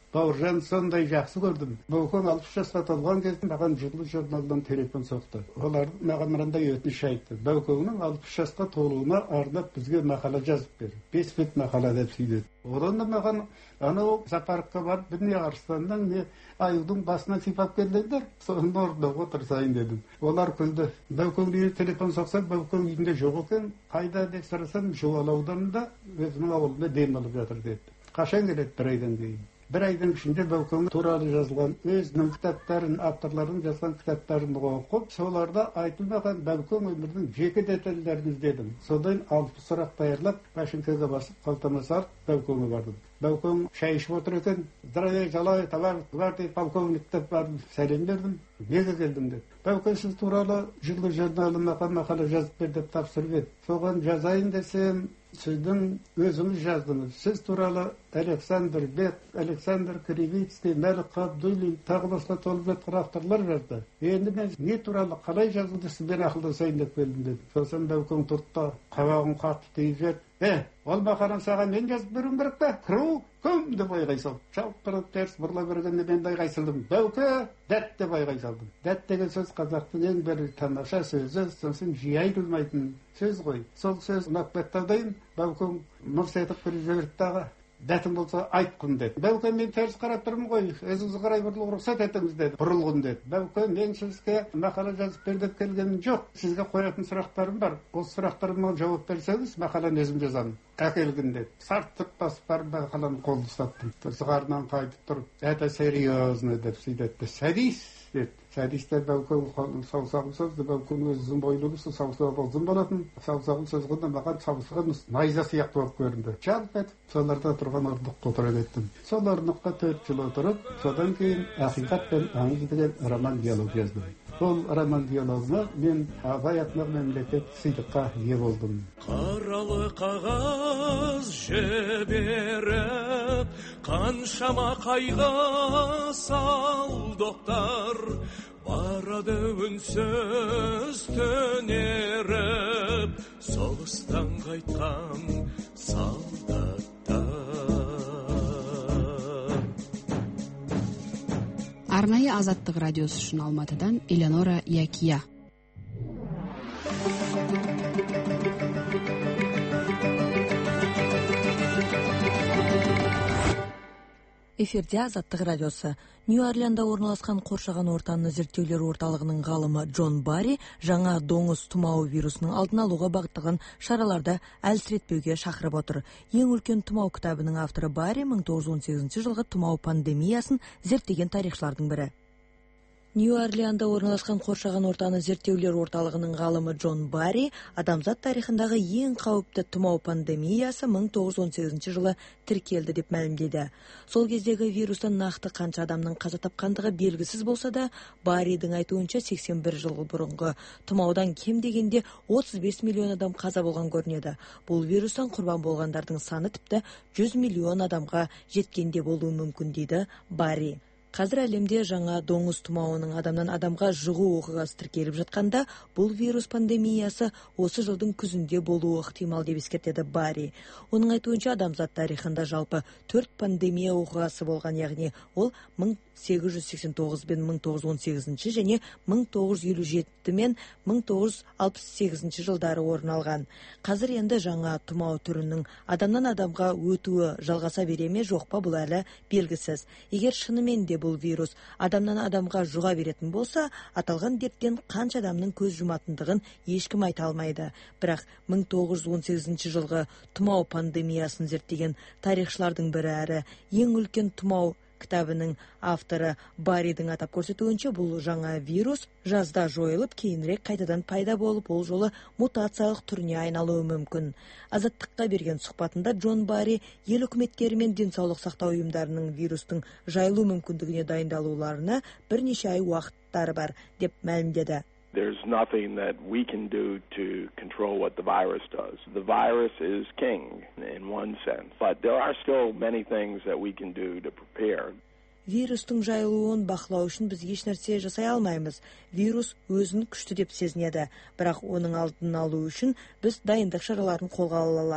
Speaker 17: Бауыржан сондай жақсы көрдім. Баукең алпыс жасқа толған кезде маған Жылы журналдан телефон соқты. Олар маған мынандай өтініш айтты. Баукеңнің алпыс жасқа толуына арнап бізге мақала жазып бер. Бес бет мақала деп сөйледі. Одан да маған анау зоопаркқа барып бір не арыстанның не аюдың басына сипап келдіңдер. Соны орнына отырсайын дедім. Олар күлді. Баукең үйіне телефон соқсам, Баукең үйінде жоқ екен. Қайда деп сұрасам, Жуалауданында өзінің ауылында дем алып жатыр деді. Қашан келеді? Бір айдан кейін. Bir aydan içinde Bavkong туралы жазылған өзінің кітаптарын, авторлардың жазған кітаптарын оқып, соларда айтылмаған Bavkong өмірінің жеке детальдерін іздедім. Содан алпыс сұрақ даярлап, машинкаға басып, қалтама салып, Bavkong'a бардым. Bavkong шай ішіп отыр екен. Здравия, жалай, товар, гвардия полковник деп барып сәлем бердім. Неге келдім деп. Bavkong сіз туралы Жылы журналына мақала жазып бер деп тапсырып еді. Соған жазайын десем, сіздің өзіңіз жаздыңыз. Сіз туралы Александр Бек, Александр Кривицкий, Мәлік Қабдуллин, тағы басқа толып жатқан авторлар жазды. Енді мен не туралы қалай жазуды сізбен ақылдасайын деп келдім деді. Сосын Bavkong тұрды, қабағын қатты тиіп жіберді. Е, ол мақаланы саған мен жазып беруім керек пе? Кіру, кім деп айғай салдым. Шауып тұрып теріс бұрыла бергенде мен айғай салдым. Бауке, дәт деп айғай салдым. Дәт деген сөз қазақтың ең бір тамаша сөзі, сосын жиі айтылмайтын сөз ғой. Сол сөз ұнап кетті. Bavkong мырс етіп бір жіберді дағы. Дәтім болса айтқын деді. Bavkong мен теріс қарап тұрмын ғой, өзіңізге қарай бұрылуға рұқсат етіңіз деді. Бұрылғын деді. Bavkong мен сізге мақала жазып бер деп келгенім жоқ. Сізге қоятын сұрақтарым бар. Осы сұрақтарыма жауап берсеңіз, мақаланы өзім жазамын. Әкелгін деді. Сарттық басып барып мақаланы қолды ұстаттым. Сығарынан қайтып тұрып, это серьезно деп сөйлетті. Сәдис деді. Сәдистер Bavkong саусағын созды. Bavkong өзі ұзын бойлы, саусағы ұзын болатын. Саусағын созғанда маған саусағы найза сияқты болып көрінді. Жалп етіп, соларда тұрған орындыққа отыра кеттім. Сол орындыққа төрт жыл отырып, содан кейін ақиқат пен аңыз деген роман диалог жаздым. Сол роман диалогына мен Абай атындағы мемлекет сыйлыққа ие болдым.
Speaker 15: Қаралы қағаз жіберіп, қаншама қайғы салдықтар, барады үнсіз түнеріп, соғыстан қайтқан солдаттар.
Speaker 16: Арнайы Азаттық радиосы үшін Алматыдан Элеонора Якия.
Speaker 1: Эфирде Азаттық радиосы. Нью-Орлеанда орналасқан қоршаған ортаны зерттеулер орталығының ғалымы Джон Барри жаңа доңыз тұмауы вирусының алдын алуға бағытталған шараларды әлсіретпеуге шақырып отыр. Ең үлкен тұмау кітабының авторы Барри мың тоғыз жүз он сегізінші жылғы тұмау пандемиясын зерттеген тарихшылардың бірі. Нью-Орлеанда орналасқан қоршаған ортаны зерттеулер орталығының ғалымы Джон Барри адамзат тарихындағы ең қауіпті тұмау пандемиясы мың тоғыз жүз он сегізінші жылы тіркелді деп мәлімдеді. Сол кездегі вирустан нақты қанша адамның қаза тапқандығы белгісіз болса да, Барридің айтуынша сексен бір жыл бұрынғы тұмаудан кем дегенде отыз бес миллион адам қаза болған көрінеді. Бұл вирустан құрбан болғандардың саны тіпті жүз миллион адамға жеткенде болуы мүмкін дейді Барри. Қазір әлемде жаңа доңыз тұмауының адамнан адамға жұғу оқиғасы тіркеліп жатқанда, бұл вирус пандемиясы осы жылдың күзінде болуы ықтимал деп ескертеді Барри. Оның айтуынша адамзат тарихында жалпы төрт пандемия оқиғасы болған, яғни ол мың сегіз жүз сексен тоғыз бен мың тоғыз жүз он сегізінші және мың тоғыз жүз елу жеті мен мың тоғыз жүз алпыс сегізінші жылдары орын алған. Қазір енді жаңа тұмау түрінің адамнан адамға өтуі жалғаса бере ме жоқ па, бұл әлі белгісіз. Егер шынымен де бұл вирус адамнан адамға жұға беретін болса, аталған дерттен қанша адамның көз жұматындығын ешкім айта алмайды. Бірақ мың тоғыз жүз он сегізінші жылғы тұмау пандемиясын зерттеген тарихшылардың бірі әрі ең үлкен тұмау кітабының авторы Барридің атап көрсетуінше, бұл жаңа вирус жазда жойылып, кейінірек қайтадан пайда болып, ол жолы мутациялық түріне айналуы мүмкін. Азаттыққа берген сұхбатында Джон Барри ел үкіметтері мен денсаулық сақтау ұйымдарының вирустың жайылу мүмкіндігіне дайындалуларына бірнеше ай уақыттары бар деп мәлімдеді.
Speaker 18: There's nothing that we can do to control what the virus does. The virus is king in one sense, but there are still many things that we can do to prepare.
Speaker 1: Вирустың жайылуын бақылау үшін біз еш нәрсе жасай алмаймыз. Вирус өзін күшті деп сезінеді, бірақ оның алдын алу үшін біз дайындық шараларын қолға ала аламыз.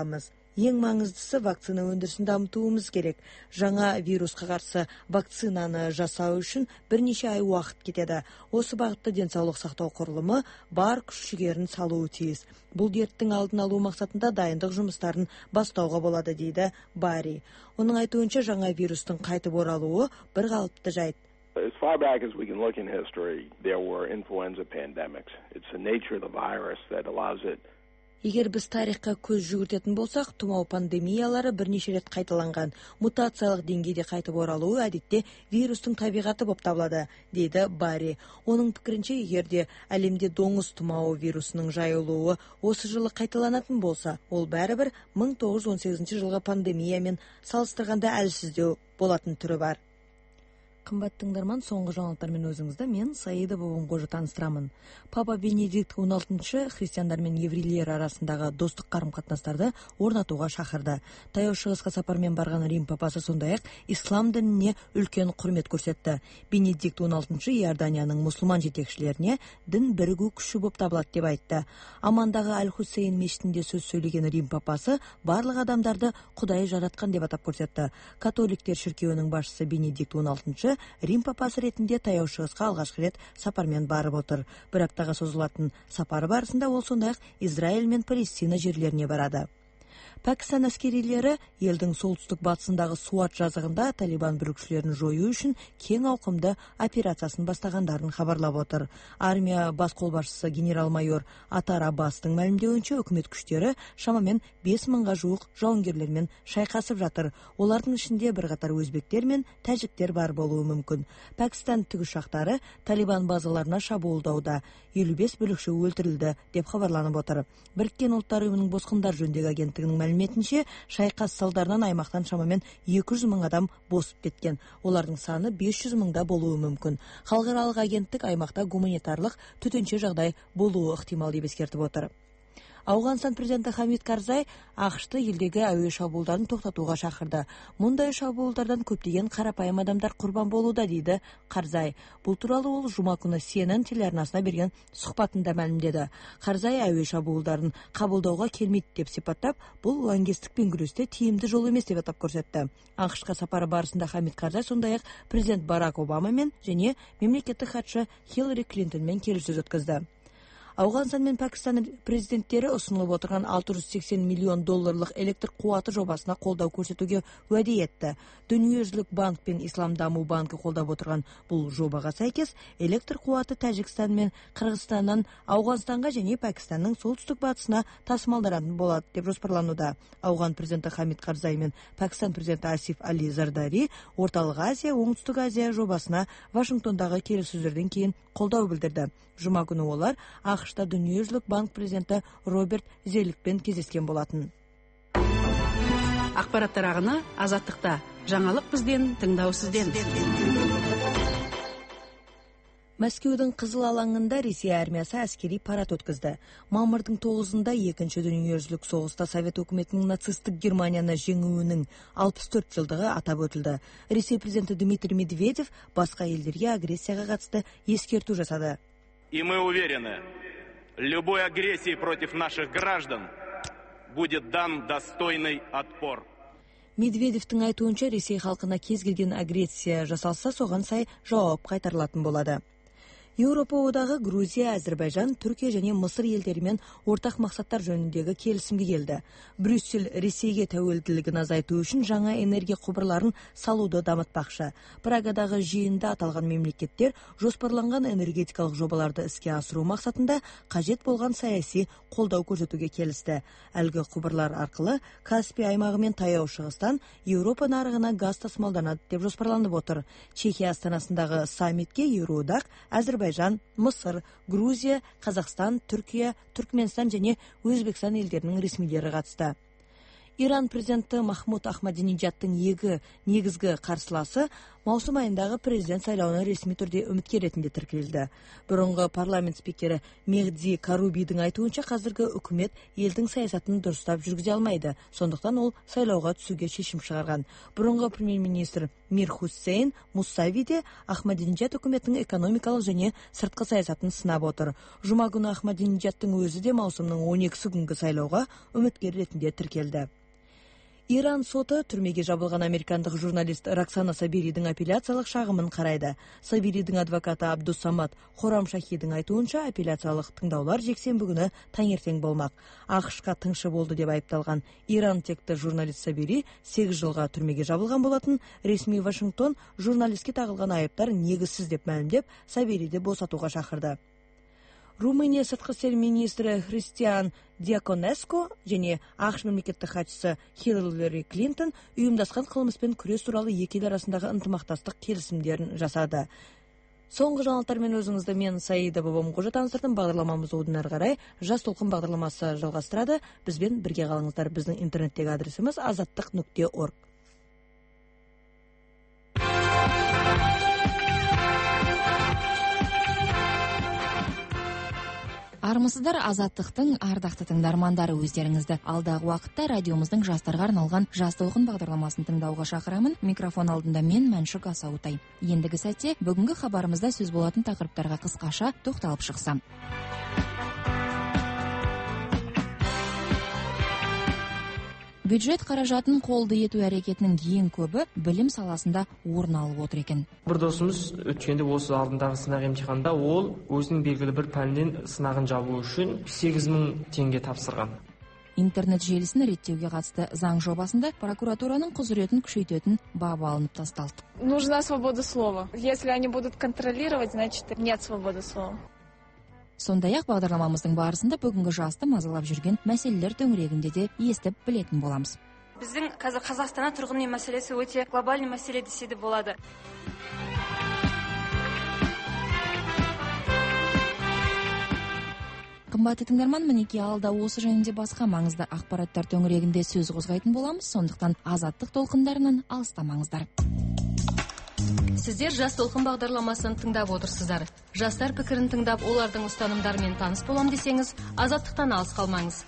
Speaker 1: Ең маңыздысы вакцина өндірісін дамытуымыз керек. Жаңа вирусқа қарсы вакцинаны жасау үшін бірнеше ай уақыт кетеді. Осы бағытта денсаулық сақтау құрылымы бар күш-жігерін салуы тиіс. Бұл дерттің алдын алу мақсатында дайындық жұмыстарын бастауға болады, дейді Барри. Оның айтуынша жаңа вирустың қайтып оралуы бір қалыпты жайт.
Speaker 18: As far back as we can look in history, there were influenza pandemics. It's the nature of the virus that allows it.
Speaker 1: Егер біз тарихқа көз жүгіртетін болсақ, тұмау пандемиялары бірнеше рет қайталанған. Мутациялық деңгейде қайтып оралуы әдетте вирустың табиғаты болып табылады, дейді Барри. Оның пікірінше, егер де әлемде доңыз тұмауы вирусының жайылуы осы жылы қайталанатын болса, ол бәрібір мың тоғыз жүз он сегізінші жылғы пандемиямен салыстырғанда әлсіздеу болатын түрі бар. Қымбатты тыңдарман, соңғы жаңалықтармен өзіңізді мен Саида Бабанқожа таныстырамын. Папа Бенедикт он алтыншы христиандар мен еврейлер арасындағы достық қарым-қатынастарды орнатуға шақырды. Таяу шығысқа сапармен барған Рим папасы сондай-ақ ислам дініне үлкен құрмет көрсетті. Бенедикт он алтыншы Иорданияның мұсылман жетекшілеріне дін бірігу күші болып табылады деп айтты. Амандағы Аль-Хусейн мешітінде сөз сөйлеген Рим папасы барлық адамдарды Құдай жаратқан деп атап көрсетті. Католиктер шіркеуінің басшысы Бенедикт он алтыншы Рим папасы ретінде таяу шығысқа алғашқы рет сапармен барып отыр. Бір аптаға созылатын сапары барысында ол сондай-ақ Израиль мен Палестина жерлеріне барады. Пәкістан әскерилері елдің солтүстік батысындағы Суат жазығында Талибан бүлікшілерін жою үшін кең ауқымды операциясын бастағандарын хабарлап отыр. Армия бас қолбасшысы генерал-майор Атар Аббастың мәлімдеуінше, үкімет күштері шамамен бес мыңға жуық жауынгерлермен шайқасып жатыр. Олардың ішінде бірқатар өзбектер мен тәжіктер бар болуы мүмкін. Пәкістан тікұшақтары Талибан базаларына шабуылдауда. елу бес бүлікші өлтірілді деп хабарланып отыр. Біріккен ұлттар ұйымының босқындар жөніндегі агенттігінің мәліметінше, шайқас салдарынан аймақтан шамамен екі жүз мың адам босып кеткен. Олардың саны бес жүз мыңда болуы мүмкін. Халықаралық агенттік аймақта гуманитарлық төтенше жағдай болуы ықтимал деп ескертіп отыр. Ауғанстан президенті Хамид Карзай ақш-ты елдегі әуе шабуылдарын тоқтатуға шақырды. Мұндай шабуылдардан көптеген қарапайым адамдар құрбан болуда, дейді Карзай. Бұл туралы ол жұма күні Си Эн Эн телеарнасына берген сұхбатында мәлімдеді. Карзай әуе шабуылдарын қабылдауға келмейді деп сипаттап, бұл лаңкестікпен күресте тиімді жол емес деп атап көрсетті. ақш-қа сапары барысында Хамид Карзай сондай-ақ президент Барак Обамамен және мемлекеттік хатшы Хиллари Клинтонмен келіссөз өткізді. Ауғанстан мен Пәкістан президенттері ұсынылып отырған алты жүз сексен миллион долларлық электр қуаты жобасына қолдау көрсетуге уәде етті. Дүниежүзілік банк пен Ислам даму банкі қолдап отырған бұл жобаға сәйкес электр қуаты Тәжікстан мен Қырғызстаннан Ауғанстанға және Пәкістанның солтүстік батысына тасымалданатын болады деп жоспарлануда. Ауған президенті Хамид Карзай мен Пәкістан президенті Асиф Али Зардари Орталық Азия, Оңтүстік Азия жобасына Вашингтондағы келіссөздерден кейін қолдау білдірді. Жұма күні олар ақш-та Дүниежүзілік банк президенті Роберт Зеликпен кездескен болатын.
Speaker 3: Ақпараттар ағыны азаттықта. Жаңалық бізден, тыңдау сізден.
Speaker 1: Мәскеудің Қызыл алаңында Ресей армиясы әскери парад өткізді. Мамырдың тоғызында екінші дүниежүзілік соғыста Совет өкіметінің нацистік Германияны жеңуінің алпыс төрт жылдығы атап өтілді. Ресей президенті Дмитрий Медведев басқа елдерге агрессияға қатысты ескерту жасады.
Speaker 2: И мы уверены, любой агрессии против наших граждан будет дан достойный отпор.
Speaker 1: Медведевтің айтуынша, Ресей халқына кез келген агрессия жасалса, соған сай жауап қайтарылатын болады. Еуропа одағы Грузия, Әзербайжан, Түркия және Мысыр елдерімен ортақ мақсаттар жөніндегі келісімге келді. Брюссель Ресейге тәуелділігін азайту үшін жаңа энергия құбырларын салуды дамытпақшы. Прагадағы жиында аталған мемлекеттер жоспарланған энергетикалық жобаларды іске асыру мақсатында қажет болған саяси қолдау көрсетуге келісті. Әлгі құбырлар арқылы Каспий аймағы мен таяу шығыстан Еуропа нарығына газ тасымалданады деп жоспарланып отыр. Чехия астанасындағы саммитке Еуроодақ, Әзербайжан, Мысыр, Грузия, Қазақстан, Түркия, Түркменстан және Өзбекстан елдерінің ресмилері қатысты. Иран президенті Махмуд Ахмадинеджадтың егі негізгі қарсыласы маусым айындағы президент сайлауына ресми түрде үміткер ретінде тіркелді. Бұрынғы парламент спикері Мехди Карубидің айтуынша, қазіргі үкімет елдің саясатын дұрыстап жүргізе алмайды. Сондықтан ол сайлауға түсуге шешім шығарған. Бұрынғы премьер-министр Мир Хусейн Мусави де Ахмадинеджад үкіметтің экономикалық және сыртқы саясатын сынап отыр. Жұма күні Ахмадинеджадтың өзі де маусымның он екісі күнгі сайлауға үміткер ретінде тіркелді. Иран соты түрмеге жабылған американдық журналист Роксана Сабиридің апелляциялық шағымын қарайды. Сабиридің адвокаты Абдусамат Хорам Шахидің айтуынша, апелляциялық тыңдаулар жексенбі күні таңертең болмақ. ақш-қа тыңшы болды деп айыпталған Иран текті журналист Сабири сегіз жылға түрмеге жабылған болатын. Ресми Вашингтон журналистке тағылған айыптар негізсіз деп мәлімдеп, Сабириді босатуға шақырды. Румыния сыртқы істер министрі Христиан Диаконеско және ақш мемлекеттік хатшысы Хиллари Клинтон ұйымдасқан қылмыспен күрес туралы екі ел арасындағы ынтымақтастық келісімдерін жасады. Соңғы жаңалықтармен өзіңізді мен Саида Бабамқожа таныстырдым. Бағдарламамыз одан әрі қарай Жас толқын бағдарламасы жалғастырады. Бізбен бірге қалыңыздар. Біздің интернеттегі адресіміз азаттық нүкте орг.
Speaker 19: Армысыздар, Азаттықтың ардақты тыңдармандары, өздеріңізді алдағы уақытта радиомыздың жастарға арналған Жас толқын бағдарламасын тыңдауға шақырамын. Микрофон алдында мен Мәншүк Асаутай. Ендігі сәтте бүгінгі хабарымызда сөз болатын тақырыптарға қысқаша тоқталып шықсам. Бюджет қаражатын қолды ету әрекетінің ең көбі білім саласында орын алып отыр екен.
Speaker 20: Бір досымыз өткенде осы алдындағы сынақ емтиханда ол өзінің белгілі бір пәннен сынағын жабу үшін сегіз мың теңге тапсырған.
Speaker 19: Интернет желісін реттеуге қатысты заң жобасында прокуратураның құзыретін күшейтетін бап алынып тасталды.
Speaker 21: Нужна свобода слова. Если они будут контролировать, значит нет свободы слова.
Speaker 19: Сондай-ақ бағдарламамыздың барысында бүгінгі жасты мазалап жүрген мәселелер төңірегінде де естіп білетін боламыз.
Speaker 22: Біздің қазір Қазақстанда тұрғын үй мәселесі өте глобальный мәселе десе де болады.
Speaker 19: Қымбатты тыңдарман, мінекей алда осы және де басқа маңызды ақпараттар төңірегінде сөз қозғайтын боламыз, сондықтан азаттық толқындарынан алыстамаңыздар.
Speaker 6: Сіздер Жас толқын бағдарламасын тыңдап отырсыздар. Жастар пікірін тыңдап, олардың ұстанымдарымен таныс болам десеңіз, азаттықтан алыс қалмаңыз.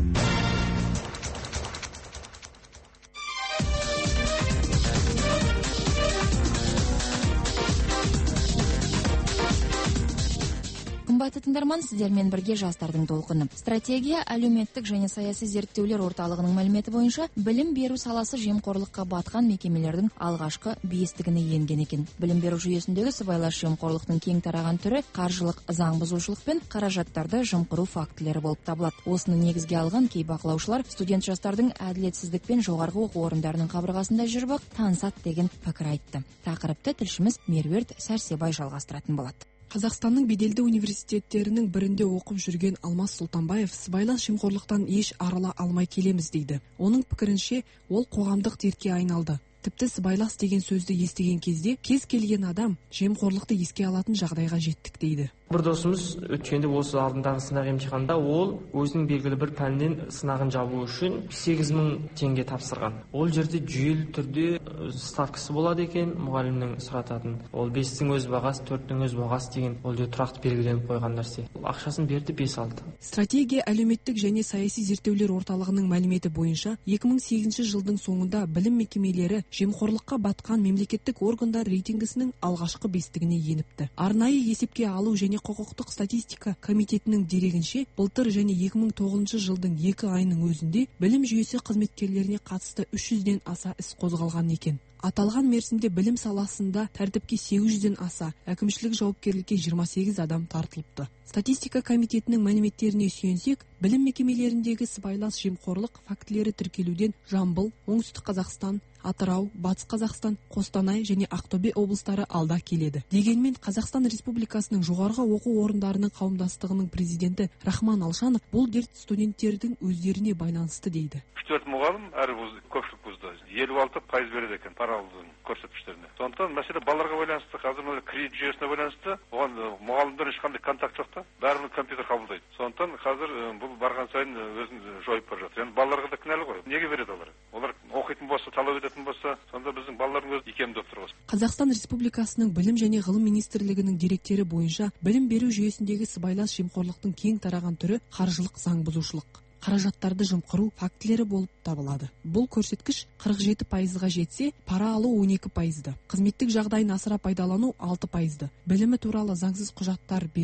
Speaker 19: Қымбатты тыңдарман, сіздермен бірге жастардың толқыны. Стратегия әлеуметтік және саяси зерттеулер орталығының мәліметі бойынша білім беру саласы жемқорлыққа батқан мекемелердің алғашқы бестігіне енген екен. Білім беру жүйесіндегі сыбайлас жемқорлықтың кең тараған түрі қаржылық заң бұзушылық пен қаражаттарды жымқыру фактілері болып табылады. Осыны негізге алған кей бақылаушылар студент жастардың әділетсіздікпен жоғарғы оқу орындарының қабырғасында жүріп танысады деген пікір айтты. Тақырыпты тілшіміз Меруерт Сәрсебай жалғастыратын болады.
Speaker 23: Қазақстанның беделді университеттерінің бірінде оқып жүрген Алмас Сұлтанбаев сыбайлас жемқорлықтан еш арыла алмай келеміз дейді. Оның пікірінше, ол қоғамдық дертке айналды. Тіпті сыбайлас деген сөзді естіген кезде кез келген адам жемқорлықты еске алатын жағдайға жеттік дейді.
Speaker 20: Бір досымыз өткенде осы алдындағы сынақ емтиханда ол өзінің белгілі бір пәннен сынағын жабу үшін сегіз мың теңге тапсырған. Ол жерде жүйелі түрде ставкасы болады екен, мұғалімнің сұрататын. Ол бестің өз бағасы, төрттің өз бағасы деген ол жерде тұрақты белгіленіп қойған нәрсе. Ақшасын берді, бес алды.
Speaker 23: Стратегия әлеуметтік және саяси зерттеулер орталығының мәліметі бойынша екі мың сегізінші жылдың соңында білім мекемелері жемқорлыққа батқан мемлекеттік органдар рейтингісінің алғашқы бестігіне еніпті. Арнайы есепке алу және құқықтық статистика комитетінің дерегінше, былтыр және екі мың тоғызыншы жылдың екі айының өзінде білім жүйесі қызметкерлеріне қатысты үш жүзден аса іс қозғалған екен. Аталған мерзімде білім саласында тәртіпке сегіз жүзден аса, әкімшілік жауапкерлікке жиырма сегіз адам тартылыпты. Статистика комитетінің мәліметтеріне сүйенсек, білім мекемелеріндегі сыбайлас жемқорлық фактілері тіркелуден Жамбыл, Оңтүстік Қазақстан, Атырау, Батыс Қазақстан, Қостанай және Ақтөбе облыстары алда келеді. Дегенмен Қазақстан Республикасының жоғарғы оқу орындарының қауымдастығының президенті Рахман Алшанов бұл дерт студенттердің өздеріне байланысты дейді.
Speaker 24: үш төрт мұғалім әр вуз, көпшілік вузда елу алты пайыз береді екен пара алудың көрсеткіштеріне. Сондықтан мәселе балаларға байланысты, қазір кредит жүйесіне байланысты, оған мұғалімдер ешқандай контакт жоқ та, бәрін компьютер қабылдайды. Сондықтан қазір бұл барған сайын өзін жойып бара жатыр. Енді балаларға да кінәлі ғой. Неге береді олар? Олар оқитын болса, талап ететін болса, сонда біздің балалардың өзі икемді болып тұр.
Speaker 23: Қазақстан Республикасының білім және ғылым министрлігінің деректері бойынша білім беру жүйесіндегі сыбайлас жемқорлықтың кең тараған түрі қаржылық заң бұзушылық, қаражаттарды жымқыру фактілері болып табылады. Бұл көрсеткіш қырық жеті пайызға жетсе, пара алу он екі пайызды, қызметтік жағдайын асыра пайдалану алты пайызды, білімі туралы заңсыз құжаттар беру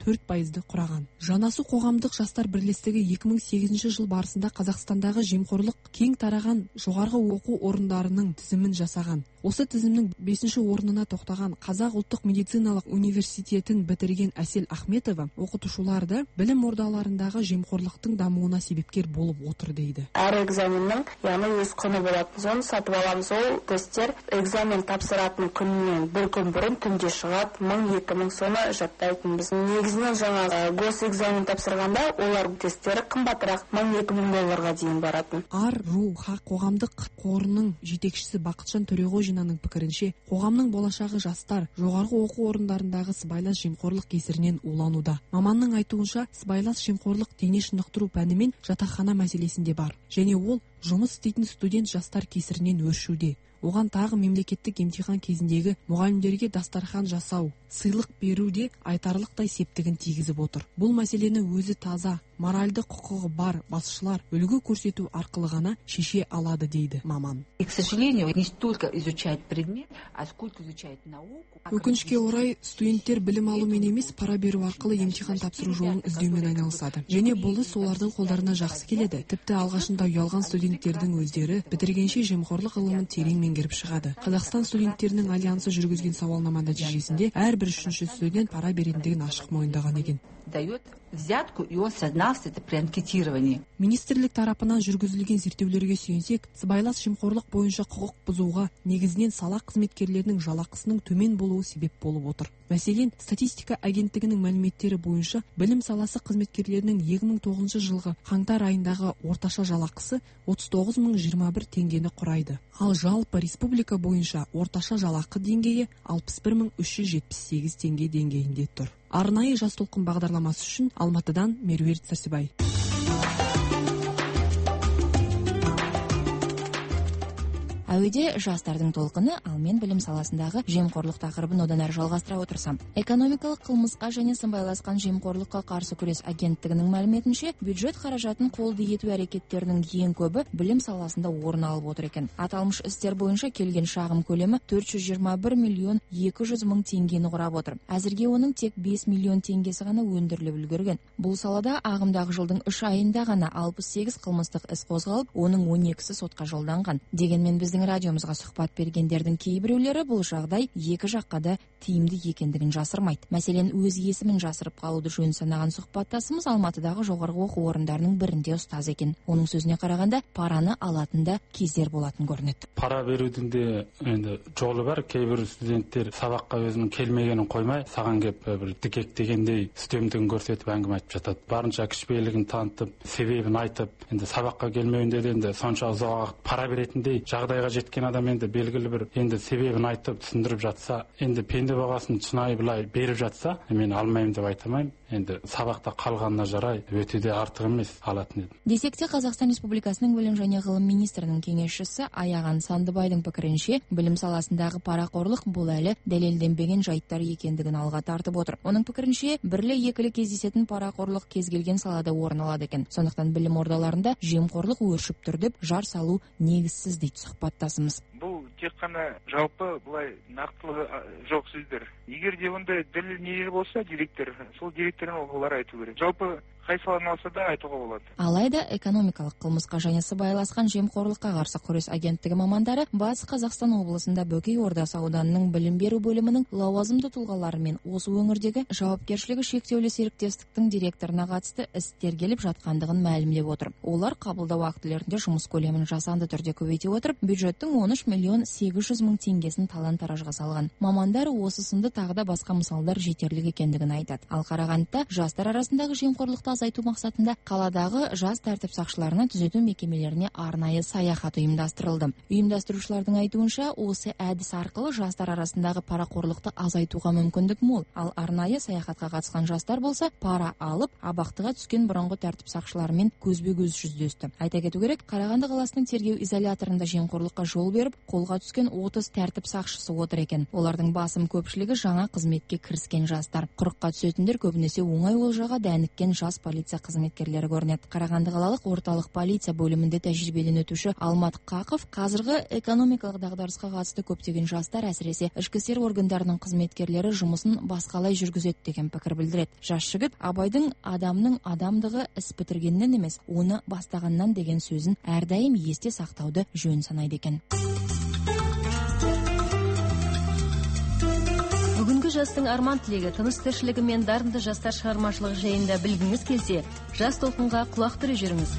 Speaker 23: төрт пайызды құраған. Жанасу қоғамдық жастар бірлестігі екі мың сегізінші жыл барысында Қазақстандағы жемқорлық кең тараған жоғарғы оқу орындарының тізімін жасаған. Осы тізімнің бесінші орнына тоқтаған Қазақ ұлттық медициналық университетін бітірген Әсел Ахметова оқытушыларды білім ордаларындағы жемқорлықтың дамуына себепкер болып отыр дейді.
Speaker 4: Әр экзаменнің яғни өз құны болады. Соны сатып аламыз. Ол тесттер экзамен тапсыратын күннен бір күн бұрын түнде шығады. мың екі мың соны жаттайтынбыз. Негізінен жаңа гос экзамен тапсырғанда олар тесттері қымбатырақ мың екі мың долларға дейін баратын.
Speaker 23: Ар-Ру Хақ қоғамдық қорының жетекшісі Бақытжан Төреғожинаның пікірінше, қоғамның болашағы жастар жоғарғы оқу орындарындағы сыбайлас жемқорлық кесірінен улануда. Маманның айтуынша, сыбайлас жемқорлық дене шынықтыру пәні мен жатақхана мәселесінде бар, және ол жұмыс істейтін студент жастар кесірінен өршуде. Оған тағы мемлекеттік емтихан кезіндегі мұғалімдерге дастархан жасау, сыйлық беру де айтарлықтай септігін тигізіп отыр. Бұл мәселені өзі таза, моральды құқығы бар басшылар үлгі көрсету арқылы ғана шеше алады дейді маман. Өкінішке орай, студенттер білім алумен емес, пара беру арқылы емтихан тапсыру жолын іздеумен айналысады. Және бұл іс олардың қолдарына жақсы келеді. Тіпті алғашында ұялған студенттердің өздері бітіргенше жемқорлық ғылымын терең меңгеріп шығады. Қазақстан студенттерінің альянсы жүргізген сауалнама нәтижесінде әрбір үшінші студент пара беретіндігін ашық мойындаған екен.
Speaker 8: Дает взятку, и он сознался это при анкетировании.
Speaker 23: Министрлік тарапынан жүргізілген зерттеулерге сүйенсек, сыбайлас жемқорлық бойынша құқық бұзуға негізінен сала қызметкерлерінің жалақысының төмен болуы себеп болып отыр. Мәселен, статистика агенттігінің мәліметтері бойынша білім саласы қызметкерлерінің екі мың тоғызыншы жылғы қаңтар айындағы орташа жалақысы отыз тоғыз мың жиырма бір теңгені құрайды. Ал жалпы республика бойынша орташа жалақы деңгейі алпыс бір мың үш жүз жетпіс сегіз теңге деңгейінде тұр. Арнайы жас толқын бағдарламасы үшін Алматыдан Меруерт Сәрсебай.
Speaker 19: Әуеде жастардың толқыны, ал мен білім саласындағы жемқорлық тақырыбын одан әрі жалғастыра отырсам. Экономикалық қылмысқа және сыбайласқан жемқорлыққа қарсы күрес агенттігінің мәліметінше, бюджет қаражатын қолды ету әрекеттерінің ең көбі білім саласында орын алып отыр екен. Аталмыш істер бойынша келген шағым көлемі төрт жүз жиырма бір миллион екі жүз мың теңгені құрап отыр. Әзірге оның тек бес миллион теңгесі ғана өндіріліп үлгерген. Бұл салада ағымдағы жылдың үш айында ғана алпыс сегіз қылмыстық іс қозғалып, оның он екісі сотқа жолданған. Дегенмен біздің радиомызға сұхбат бергендердің кейбіреулері бұл жағдай екі жаққа да тиімді екендігін жасырмайды. Мәселен, өз есімін жасырып қалуды жөн санаған сұхбаттасымыз Алматыдағы жоғарғы оқу орындарының бірінде ұстаз екен. Оның сөзіне қарағанда, параны алатында кездер болатын көрінеді.
Speaker 9: Пара берудің де енді жолы бар. Кейбір студенттер сабаққа өзінің келмегенін қоймай, саған кеп бір дікектегендей үстемдігін көрсетіп әңгіме айтып жатады. Барынша кішіпейілігін танытып, себебін айтып, енді сабаққа келмеуінде де енді сонша ұзақ пара беретіндей жағдайға жеткен адам енді белгілі бір енді себебін айтып түсіндіріп жатса, енді пенде бағасын шынайы былай беріп жатса, мен алмаймын деп айтамаймын. Енді сабақта қалғанына жарай, өте де артық емес, алатын едім.
Speaker 19: Десек те Қазақстан Республикасының білім және ғылым министрінің кеңесшісі Аяған Сандыбайдың пікірінше, білім саласындағы парақорлық бұл әлі дәлелденбеген жайттар екендігін алға тартып отыр. Оның пікірінше, бірлі екілі кездесетін парақорлық кез келген салада орын алады екен. Сондықтан білім ордаларында жемқорлық өршіп тұр деп жар салу негізсіз дейді сұхбаттасымыз.
Speaker 13: Бұл тек қана жалпы былай нақтылығы жоқ сөздер. Егер де ондай дәлел не болса, директор, сол директорын олар айту керек. Жалпы қай саланы алса да айтуға болады.
Speaker 19: Алайда экономикалық қылмысқа және сыбайласқан жемқорлыққа қарсы күрес агенттігі мамандары Батыс Қазақстан облысында Бөкей Ордасы ауданының білім беру бөлімінің лауазымды тұлғаларымен осы өңірдегі жауапкершілігі шектеулі серіктестіктің директорына қатысты іс тергеліп жатқандығын мәлімдеп отыр. Олар қабылдау актілерінде жұмыс көлемін жасанды түрде көбейте отырып, бюджеттің он үш миллион сегіз жүз мың теңгесін талан-таражға салған. Мамандар осы сынды тағы да басқа мысалдар жетерлік екендігін айтады. Ал Қарағандыда жастар арасындағы жемқорлықты азайту мақсатында қаладағы жас тәртіп сақшыларына түзету мекемелеріне арнайы саяхат ұйымдастырылды. Ұйымдастырушылардың айтуынша, осы әдіс арқылы жастар арасындағы парақорлықты азайтуға мүмкіндік мол. Ал арнайы саяхатқа қатысқан жастар болса, пара алып, абақтыға түскен бұрынғы тәртіп сақшыларымен көзбе-көз жүздесті. Айта кету керек, Қарағанды қаласының тергеу изоляторында жемқорлыққа жол беріп, қолға түскен отыз тәртіп сақшысы отыр екен. Олардың басым көпшілігі жаңа қызметке кіріскен жастар. Құрыққа түсетіндер көбінесе оңай олжаға дәніккен жас полиция қызметкерлері көрінеді. Қарағанды қалалық орталық полиция бөлімінде тәжірибеден өтуші Алмат Қақов қазіргі экономикалық дағдарысқа қатысты көптеген жастар, әсіресе ішкі істер органдарының қызметкерлері жұмысын басқалай жүргізеді деген пікір білдіреді. Жас жігіт Абайдың адамның адамдығы іс бітіргеннен емес, оны бастағаннан деген сөзін әрдайым есте сақтауды жөн санайды екен.
Speaker 6: Бүгінгі жастың арман тілегі, тыныс тіршілігі мен дарынды жастар шығармашылығы жайында білгіңіз келсе, жас толқынға құлақ түре жүріңіз.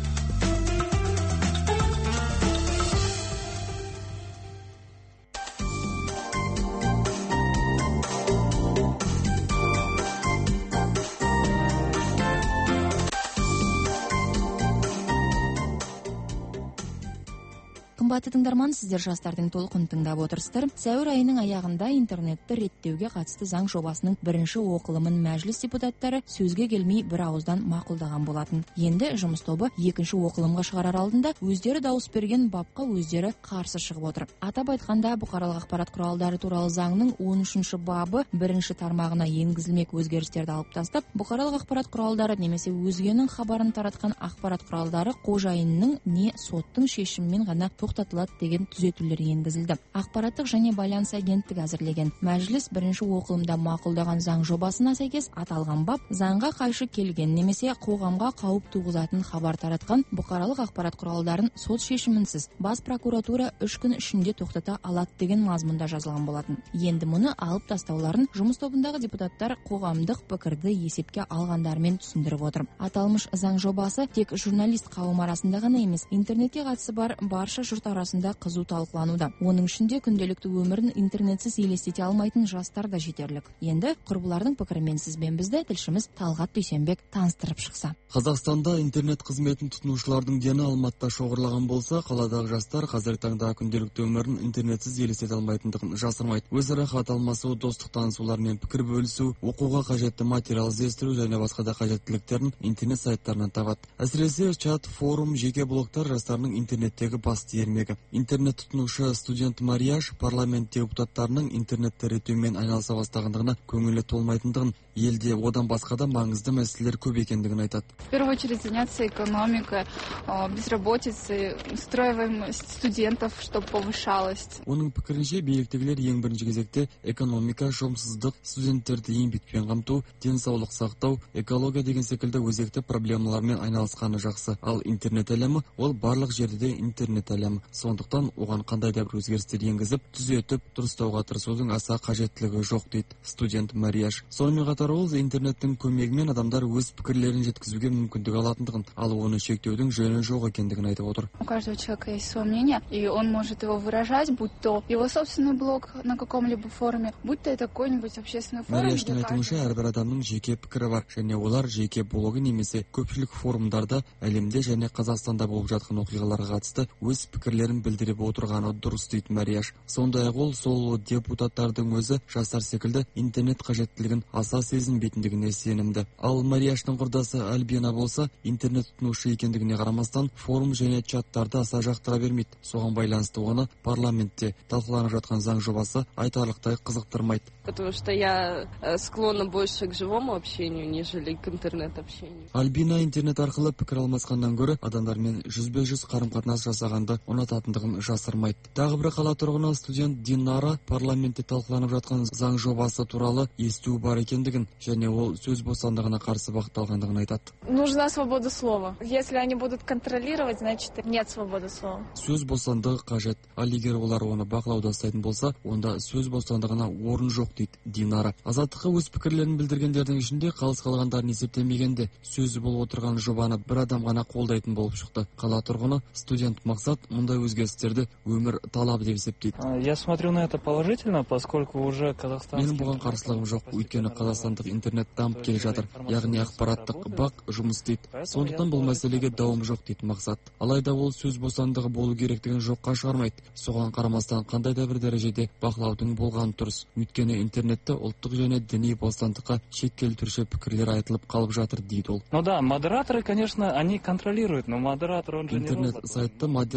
Speaker 19: Қымбатты тыңдарман, сіздер жастардың толқын тыңдап отырсыздар. Сәуір айының аяғында интернетті реттеуге қатысты заң жобасының бірінші оқылымын мәжіліс депутаттары сөзге келмей бір ауыздан мақұлдаған болатын. Енді жұмыс тобы екінші оқылымға шығарар алдында өздері дауыс берген бапқа өздері қарсы шығып отыр. Атап айтқанда, бұқаралық ақпарат құралдары туралы заңның он үшінші бабы бірінші тармағына енгізілмек өзгерістерді алып тастап, бұқаралық ақпарат құралдары немесе өзгенің хабарын таратқан ақпарат құралдары қожайынның не соттың шешімімен ғана тоқтатылады деген түзетулер енгізілді. Ақпараттық және байланыс агенттігі әзірлеген. Мәжіліс бірінші оқылымда мақұлдаған заң жобасына сәйкес аталған бап заңға қайшы келген немесе қоғамға қауіп туғызатын хабар таратқан бұқаралық ақпарат құралдарын сот шешімінсіз бас прокуратура үш күн ішінде тоқтата алады деген мазмұнда жазылған болатын. Енді мұны алып тастауларын жұмыс тобындағы депутаттар қоғамдық пікірді есепке алғандармен түсіндіріп отыр. Аталмыш заң жобасы тек журналист қауым арасында ғана емес, интернетке қатысы бар барша жұрт арасында қызу талқылануда. Оның ішінде күнделікті өмірін интернетсіз елестете алмайтын жастар да жетерлік. Енді құрбылардың пікірімен сізбен бізді тілшіміз Талғат Дүйсенбек таныстырып шықса.
Speaker 10: Қазақстанда интернет қызметін тұтынушылардың дені Алматыда шоғырлаған болса, қаладағы жастар қазіргі таңда күнделікті өмірін интернетсіз елестете алмайтындығын жасырмайды. Өзара хат алмасу, достық танысулармен пікір бөлісу, оқуға қажетті материал іздестіру және басқа да қажеттіліктерін интернет сайттарынан табады. Әсіресе чат, форум, жеке блогтар жастарының интернеттегі басты ермегі. Интернет тұтынушы студент Марияш парламент депутаттарының интернетті реттеумен айналыса бастағандығына көңілі толмайтындығын, елде одан басқа да маңызды мәселелер көп екендігін айтады.
Speaker 21: В первую очередь заняться экономикой, безработицей, устраиваемость студентов, чтобы повышалась.
Speaker 10: Оның пікірінше биліктегілер ең бірінші кезекте экономика, жұмыссыздық, студенттерді еңбекпен қамту, денсаулық сақтау, экология деген секілді өзекті проблемалармен айналысқаны жақсы. Ал интернет әлемі ол барлық жерде де интернет әлемі. Сондықтан оған қандай да бір өзгерістер енгізіп, түзетіп, дұрыстауға тырысудың аса қажеттілігі жоқ дейді студент Марияш. Сонымен қатар ол интернеттің көмегімен адамдар өз пікірлерін жеткізуге мүмкіндік алатындығын, ал оны шектеудің жөні жоқ екендігін айтып отыр.
Speaker 21: У каждого человека есть свое мнение, и он может его выражать, будь то его собственный блог на каком-либо форуме, будь то это какой-нибудь общественный форум.
Speaker 10: Марияштың айтуынша, әрбір адамның жеке пікірі бар, және олар жеке блогы немесе көпшілік форумдарда әлемде және Қазақстанда болып жатқан оқиғаларға қатысты өз пікірлерін білдіріп отырғаны дұрыс дейді Марияш. Сондай-ақ ол сол депутаттардың өзі жастар секілді интернет қажеттілігін аса сезінбейтіндігіне сенімді. Ал Марияштың құрдасы Альбина болса, интернет тұтынушы екендігіне қарамастан форум және чаттарды аса жақтыра бермейді. Соған байланысты оны парламентте талқыланып жатқан заң жобасы айтарлықтай қызықтырмайды.
Speaker 11: Потому что я склонна больше к живому общению, нежели к интернет-общению.
Speaker 10: Альбина интернет арқылы пікір алмасқаннан гөрі адамдармен жүзбе-жүз қарым-қатынас жасағанды ұнататындығын жасырмайды. Тағы бір қала тұрғыны студент Динара парламентте талқыланып жатқан заң жобасы туралы естуі бар екендігін және ол сөз бостандығына қарсы бағытталғандығын айтады.
Speaker 21: Нужна свобода слова. Если они будут контролировать, значит нет свободы слова.
Speaker 10: Сөз бостандығы қажет. Ал егер олар оны бақылауда ұстайтын болса, онда сөз бостандығына орын жоқ дейді Динара. Азаттыққа өз пікірлерін білдіргендердің ішінде қалыс қалғандарын есептемегенде сөзі болып отырған жобаны бір адам ғана қолдайтын болып шықты. Қала тұрғыны студент Мақсат мұндай өзгерістерді өмір талабы деп есептейді.
Speaker 12: Я смотрю на это положительно, поскольку уже қазақстанский.
Speaker 10: Менің бұған қарсылығым жоқ, өйткені қазақстандық интернет дамып келе жатыр, яғни ақпараттық бақ жұмыс істейді. Сондықтан бұл мәселеге дауым жоқ дейді Мақсат. Алайда ол сөз бостандығы болу керектігін жоққа шығармайды. Соған қарамастан қандай да бір дәрежеде бақылаудың болғаны дұрыс. Өйткені интернетте ұлттық және діни бостандыққа шек келтіруші пікірлер айтылып қалып жатыр дейді ол.
Speaker 12: Ну да, модераторы, конечно, они контролируют, но модератор он же не
Speaker 10: интернет сайтты модераторлар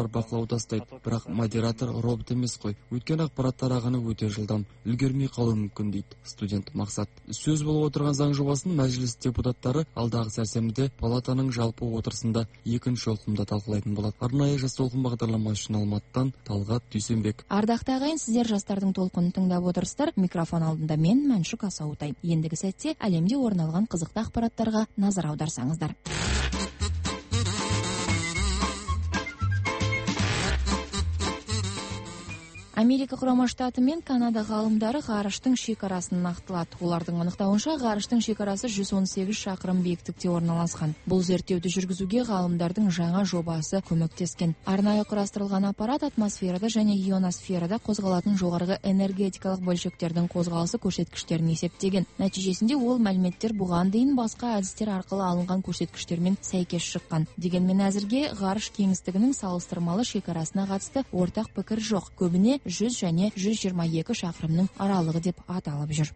Speaker 10: бақылауда ұстайды, бірақ модератор робот емес қой. Өйткені ақпарат тарағаны өте жылдам, үлгермей қалуы мүмкін дейді студент Мақсат. Сөз болып отырған заң жобасын мәжіліс депутаттары алдағы сәрсенбіде палатаның жалпы отырысында екінші оқылымда талқылайтын болады. Арнайы жас толқын бағдарламасы үшін Алматыдан Талғат Дүйсенбек.
Speaker 19: Ардақты ағайын, сіздер жастардың толқынын тыңдап отырсыздар. Микрофон алдында мен Мәншүк Асаутай. Ендігі сәтте әлемде орын алған қызықты ақпараттарға назар аударсаңыздар. Америка құрама штаты мен Канада ғалымдары ғарыштың шекарасын нақтылады. Олардың анықтауынша ғарыштың шекарасы жүз он сегіз шақырым биіктікте орналасқан. Бұл зерттеуді жүргізуге ғалымдардың жаңа жобасы көмектескен. Арнайы құрастырылған аппарат атмосферада және ионосферада қозғалатын жоғарғы энергетикалық бөлшектердің қозғалысы көрсеткіштерін есептеген. Нәтижесінде ол мәліметтер бұған дейін басқа әдістер арқылы алынған көрсеткіштермен сәйкес шыққан. Дегенмен әзірге ғарыш кеңістігінің салыстырмалы шекарасына қатысты ортақ пікір жоқ. Көбіне жүз және жүз жиырма екі шақырымның аралығы деп аталып жүр.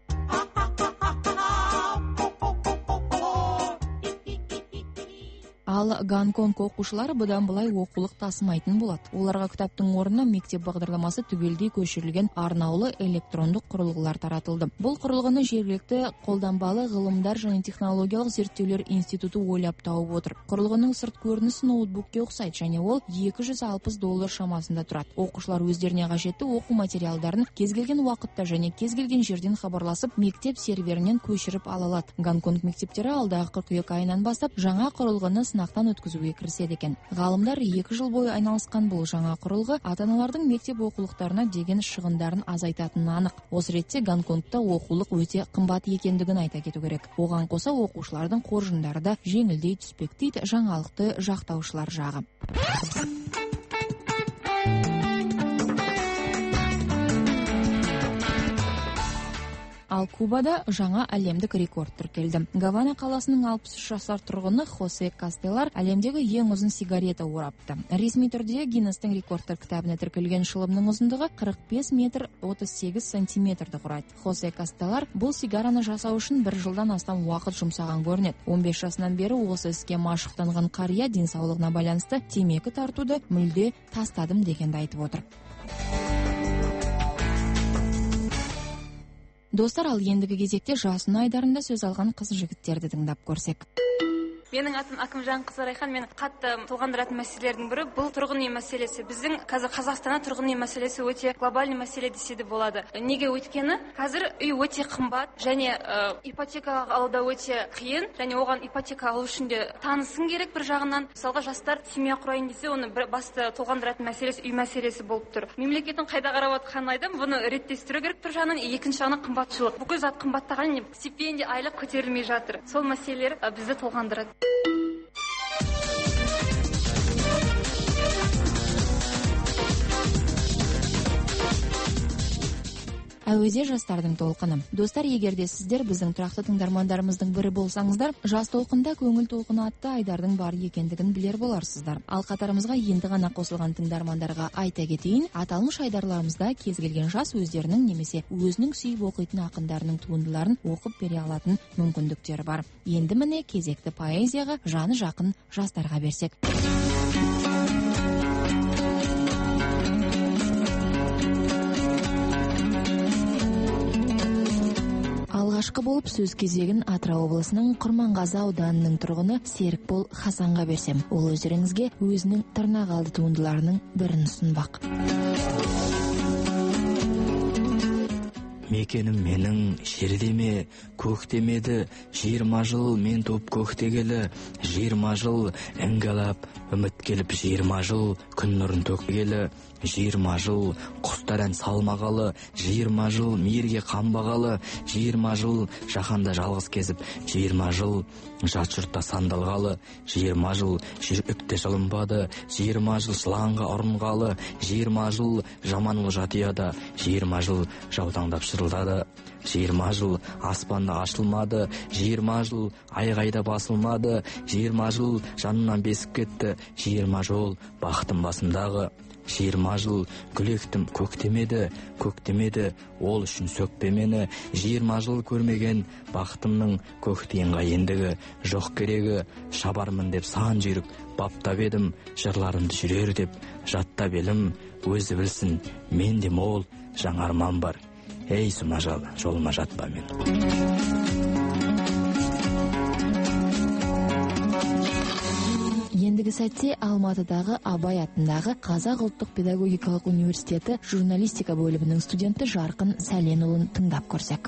Speaker 19: Ал Гонконг оқушылары бұдан былай оқулық тасымайтын болады. Оларға кітаптың орнына мектеп бағдарламасы түгелдей көшірілген арнаулы электрондық құрылғылар таратылды. Бұл құрылғыны жергілікті қолданбалы ғылымдар және технологиялық зерттеулер институты ойлап тауып отыр. Құрылғының сырт көрінісі ноутбукке ұқсайды және ол екі жүз алпыс доллар шамасында тұрады. Оқушылар өздеріне қажетті оқу материалдарын кез келген уақытта және кез келген жерден хабарласып, мектеп серверінен көшіріп ала алады. Гонконг мектептері алдағы қыркүйек айынан бастап жаңа құрылғыны сынақтан өткізуге кіріседі екен. Ғалымдар екі жыл бойы айналысқан бұл жаңа құрылғы ата-аналардың мектеп оқулықтарына деген шығындарын азайтатыны анық. Осы ретте Гонконгта оқулық өте қымбат екендігін айта кету керек. Оған қоса оқушылардың қоржындары да жеңілдей түспек дейді жаңалықты жақтаушылар жағы. Ал Кубада жаңа әлемдік рекорд тіркелді. Гавана қаласының алпыс үш жасар тұрғыны Хосе Кастелар әлемдегі ең ұзын сигарета орапты. Ресми түрде Гиннестің рекордтар кітабына тіркелген шылымның ұзындығы қырық бес метр отыз сегіз сантиметрді құрайды. Хосе Кастелар бұл сигараны жасау үшін бір жылдан астам уақыт жұмсаған көрінеді. он бес жасынан бері осы іске машықтанған қария денсаулығына байланысты темекі тартуды мүлде тастадым дегенді айтып отыр. Достар, ал ендігі кезекте жасын айдарында сөз алған қыз жігіттерді тыңдап көрсек.
Speaker 22: Менің атым Акымжан қызы Райхан. Мен қатты толғандыратын мәселелердің бірі бұл тұрғын үй мәселесі. Біздің қазір Қазақстанда тұрғын үй мәселесі өте глобальный мәселе десе де болады. Неге өйткені қазір үй өте қымбат және ә, ипотека алуда өте қиын, және оған ипотека алу үшін де танысың керек бір жағынан. Мысалға жастар семья құрайын десе, оны бір басты толғандыратын мәселесі үй мәселесі болып тұр. Мемлекеттің қайда қарап отқанын айдым, бұны реттестіру керек бір жағынан, екінші жағынан қымбатшылық. Бүкіл зат қымбаттаған, стипендия айлық көтерілмей жатыр. Сол мәселелер ә, бізді толғандырады.
Speaker 19: Әуеде жастардың толқыны. Достар, егерде сіздер біздің тұрақты тыңдармандарымыздың бірі болсаңыздар, жас толқында көңіл толқыны атты айдардың бар екендігін білер боларсыздар. Ал қатарымызға енді ғана қосылған тыңдармандарға айта кетейін, аталмыш айдарларымызда кез келген жас өздерінің немесе өзінің сүйіп оқитын ақындарының туындыларын оқып бере алатын мүмкіндіктері бар. Енді міне кезекті поэзияға жаны жақын жастарға берсек. Алғашқы болып сөз кезегін Атырау облысының Құрманғазы ауданының тұрғыны Серікбол Хасанға берсем. Ол өздеріңізге өзінің тырнақалды туындыларының бірін ұсынбақ.
Speaker 5: Мекенім менің жердеме, көктемеді, жиырма жыл мен топ көктегелі, жиырма жыл іңгілап, үміт келіп, жиырма жыл күн нұрын төккелі, жиырма жыл құстар ән салмағалы, жиырма жыл мейірге қанбағалы, жиырма жыл жаһанда жалғыз кезіп, жиырма жыл жат жұртта сандалғалы, жиырма жыл жүректе жылынбады, жиырма жыл жыланға ұрынғалы, жиырма жыл жаман ол жатияда, жиырма жыл жаутаңдап шырылдады, жиырма жыл аспанда ашылмады, жиырма жыл айғайда басылмады, жиырма жыл жанынан бесіп кетті, жиырма жыл бақытым басымдағы, жиырма жыл гүл ектім, көктемеді, көктемеді, ол үшін сөкпе мені. Жиырма жыл көрмеген бақытымның көктейінға ендігі. Жоқ керегі, шабармын деп сан жүйрік баптап едім, жырларымды жүрер деп жаттап елім. Өзі білсін, менде мол жаңа арман бар. Ей сұмажал, жолыма жатпа мен.
Speaker 19: Ендігі сәтте Алматыдағы Абай атындағы Қазақ ұлттық педагогикалық университеті журналистика бөлімінің студенті Жарқын Сәленұлын тыңдап көрсек.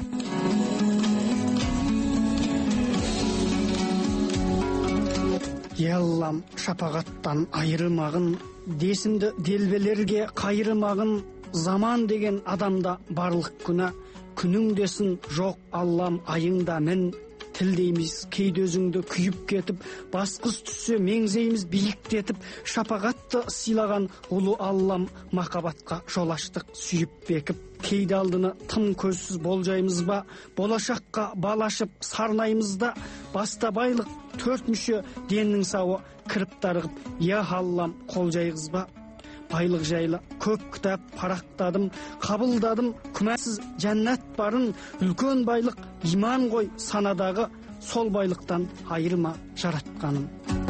Speaker 7: Яллам шапағаттан айырмағын, десімді делбелерге қайырмағын, заман деген адамда барлық күні, күніңдесін жоқ Аллам айыңда мен. Тілдейміз кейде өзіңді күйіп кетіп, басқыз түссе меңзейміз биіктетіп, шапағатты сыйлаған ұлы Аллам махаббатқа жол аштық сүйіп бекіп. Кейде алдыны тым көзсіз болжаймыз ба, болашаққа бал ашып сарнаймыз да, баста байлық төрт мүше деннің сауы кіріп тарығып, я Аллам қол жайғыз ба. Байлық жайлы көп кітап парақтадым, қабылдадым, күмәнсіз жәннат барын, үлкен байлық иман ғой санадағы, сол байлықтан айырма жаратқаным.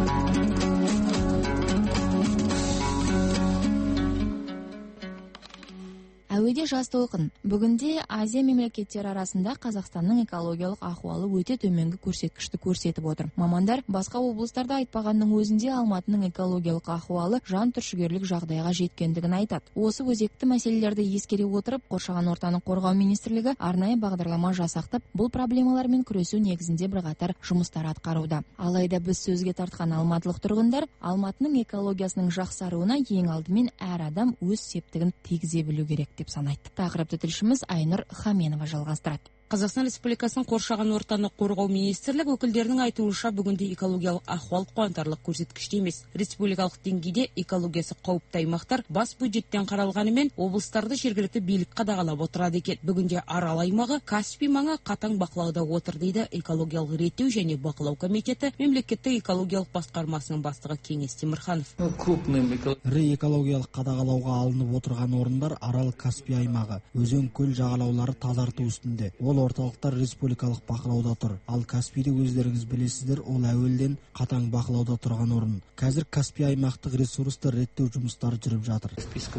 Speaker 19: Әуеде жас толқын. Бүгінде Азия мемлекеттері арасында Қазақстанның экологиялық ахуалы өте төменгі көрсеткішті көрсетіп отыр. Мамандар басқа облыстарда айтпағанның өзінде Алматының экологиялық ахуалы жан түршігерлік жағдайға жеткендігін айтады. Осы өзекті мәселелерді ескере отырып, қоршаған ортаны қорғау министрлігі арнайы бағдарлама жасақтап, бұл проблемалармен күресу негізінде бірқатар жұмыстар атқаруда. Алайда біз сөзге тартқан алматылық тұрғындар Алматының экологиясының жақсаруына ең алдымен әр адам өз септігін тигізе білу керек деп санайды. Тақырыпты тілшіміз Айнұр Хаменова жалғастырады.
Speaker 14: Қазақстан Республикасының қоршаған ортаны қорғау министрлігі өкілдерінің айтуынша бүгінде экологиялық ахуал қуантарлық көрсеткіште емес. Республикалық деңгейде экологиясы қауіпті аймақтар бас бюджеттен қаралғанымен облыстарды жергілікті билік қадағалап отырады екен. Бүгінде Арал аймағы Каспий маңы қатаң бақылауда отыр дейді экологиялық реттеу және бақылау комитеті мемлекеттік экологиялық басқармасының бастығы Кеңес Темірханов.
Speaker 15: Ірі экологиялық қадағалауға алынып отырған орындар Арал Каспий аймағы, өзен көл жағалаулары тазарту үстінде. Ол орталықтар республикалық бақылауда тұр. Ал Каспийді өздеріңіз білесіздер, ол әуелден қатаң бақылауда тұрған орын. Қазір Каспий аймақтық ресурстар реттеу жұмыстары жүріп жатыр.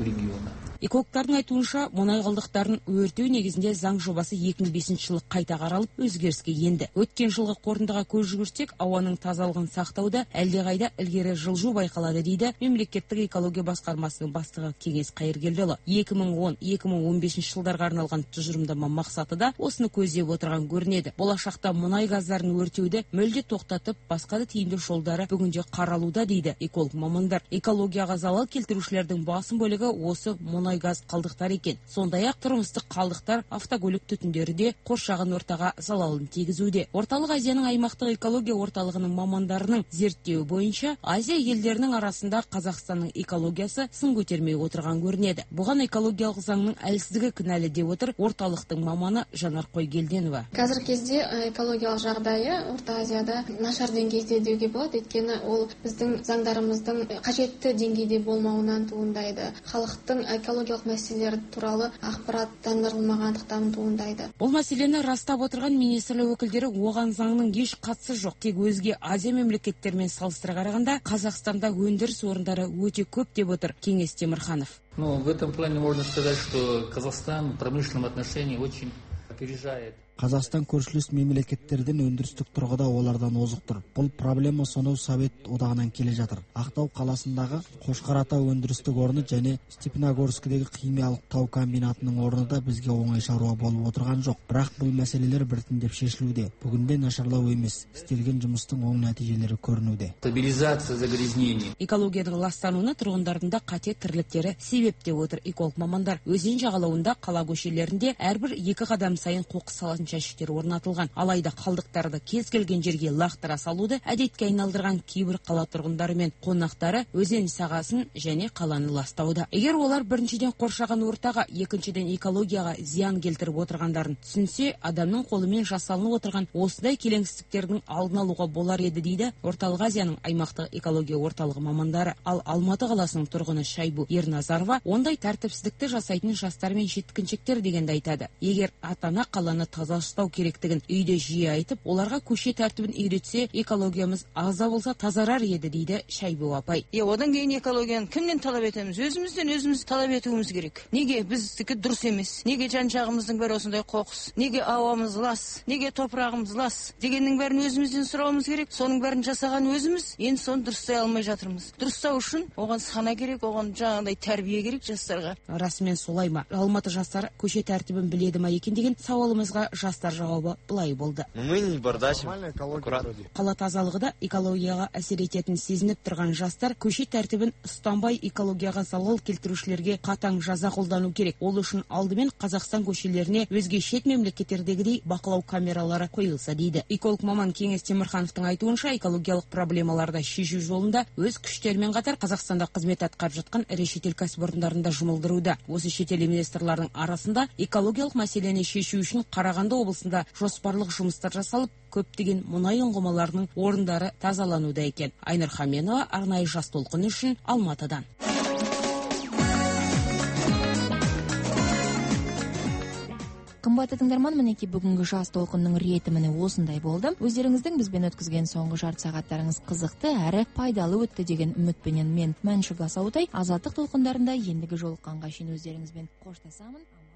Speaker 14: Экологтардың айтуынша, мұнай қалдықтарын өртеу негізінде заң жобасы екі мың бесінші жылы қайта қаралып, өзгеріске енді. Өткен жылғы қорытындыға көз жүгірсек, ауаның тазалығын сақтауда әлдеқайда ілгері жылжу байқалады дейді мемлекеттік экология басқармасының бастығы Кеңес Қайыргелдіұлы. екі мың он - екі мың он бесінші жылдарға арналған тұжырымдама мақсаты да осыны көздеп отырған көрінеді. Болашақта мұнай газдарын өртеуді мүлде тоқтатып, басқа да тиімді жолдары бүгінде қаралуда дейді эколог мамандар. Экологияға залал келтірушілердің басым бөлігі осы мұнай газ қалдықтар екен. Сондай-ақ тұрмыстық қалдықтар, автокөлік түтіндері де қоршаған ортаға залалын тигізуде. Орталық Азияның аймақтық экология орталығының мамандарының зерттеуі бойынша, Азия елдерінің арасында Қазақстанның экологиясы сын көтермей отырған көрінеді. Бұған экологиялық заңның әлсіздігі кінәлі деп отыр орталықтың маманы Жанар Қойгелденова.
Speaker 17: Қазіргі кезде экологиялық жағдайы Орта Азияда нашар деңгейде деуге болады, өйткені ол біздің заңдарымыздың қажетті деңгейде болмауынан туындайды. Халықтың экологиялық мәселелері туралы ақпараттандырылмағандықтан туындайды.
Speaker 14: Бұл мәселені растап отырған министрлік өкілдері оған заңның еш қатысы жоқ. Тек өзге Азия мемлекеттерімен салыстыра қарағанда Қазақстанда өндіріс орындары өте көп деп отыр Кеңес Темірханов.
Speaker 25: Ну, в этом плане можно сказать, что Казахстан в промышленном отношении очень опережает.
Speaker 15: Қазақстан көршілес мемлекеттерден өндірістік тұрғыда олардан озық тұр. Бұл проблема сонау Совет одағынан келе жатыр. Ақтау қаласындағы Қошқарата өндірістік орны және Степногорскідегі химиялық тау комбинатының орны да бізге оңай шаруа болып отырған жоқ. Бірақ бұл мәселелер біртіндеп шешілуде. Бүгінде нашарлау емес, істелген жұмыстың оң нәтижелері көрінуде.
Speaker 25: Стабилизация загрязнений.
Speaker 14: Экологияның ластануына тұрғындардың да қате тірліктері себеп деп отыр эколог мамандар. Өзен жағалауында, қала көшелерінде әрбір екі қадам сайын қоқыс салатын алтын жәшіктер орнатылған. Алайда қалдықтарды кез келген жерге лақтыра салуды әдетке айналдырған кейбір қала тұрғындары мен қонақтары өзен сағасын және қаланы ластауда. Егер олар біріншіден қоршаған ортаға, екіншіден экологияға зиян келтіріп отырғандарын түсінсе, адамның қолымен жасалынып отырған осындай келеңсіздіктердің алдын алуға болар еді дейді Орталық Азияның аймақтық экология орталығы мамандары. Ал Алматы қаласының тұрғыны Шайбу Ерназарова ондай тәртіпсіздікті жасайтын жастар мен жеткіншектер дегенді айтады. Егер ата-ана қаланы таза ұстау керектігін үйде жиі айтып, оларға көше тәртібін үйретсе, экологиямыз аза болса тазарар еді дейді Шайбу апай.
Speaker 1: Е, одан кейін экологияны кімнен талап етеміз? Өзімізден өзіміз талап етуіміз керек. Неге біздікі дұрыс емес? Неге жан-жағымыздың бәрі осындай қоқыс? Неге ауамыз лас? Неге топырағымыз лас? Дегеннің бәрін өзімізден сұрауымыз керек. Соның бәрін жасаған өзіміз, енді соны дұрыстай алмай жатырмыз. Дұрыстау үшін оған сана керек, оған жаңағыдай тәрбие керек жастарға.
Speaker 14: Расымен солай ма? Алматы жастары көше тәртібін біледі ма екен деген сауалымызға жастар жауабы былай болды.
Speaker 2: Мы не бардачим.
Speaker 14: Қала тазалығы да экологияға әсер ететін сезініп тұрған жастар көше тәртібін ұстанбай экологияға залал келтірушілерге қатаң жаза қолдану керек. Ол үшін алдымен Қазақстан көшелеріне өзге шет мемлекеттердегідей бақылау камералары қойылса дейді. Эколог маман Кеңес Темірхановтың айтуынша, экологиялық проблемаларды шешу жолында өз күштерімен қатар Қазақстанда қызмет атқарып жатқан ірі шетел кәсіпорындарында жұмылдыруда. Осы шетел инвесторлардың арасында экологиялық мәселені шешу үшін Қарағанды облысында жоспарлық жұмыстар жасалып, көптеген мұнай ұңғымаларының орындары тазалануда екен. Айнұр Хаменова, арнайы жас толқыны үшін Алматыдан.
Speaker 19: Қымбатты тыңдарман, мінеки бүгінгі жас толқынның реті міне осындай болды. Өздеріңіздің бізбен өткізген соңғы жарты сағаттарыңыз қызықты әрі пайдалы өтті деген үмітпенен мен Мәншүк Асаутай, азаттық толқындарында ендігі жолыққанға шейін өздеріңізбен қоштасамын.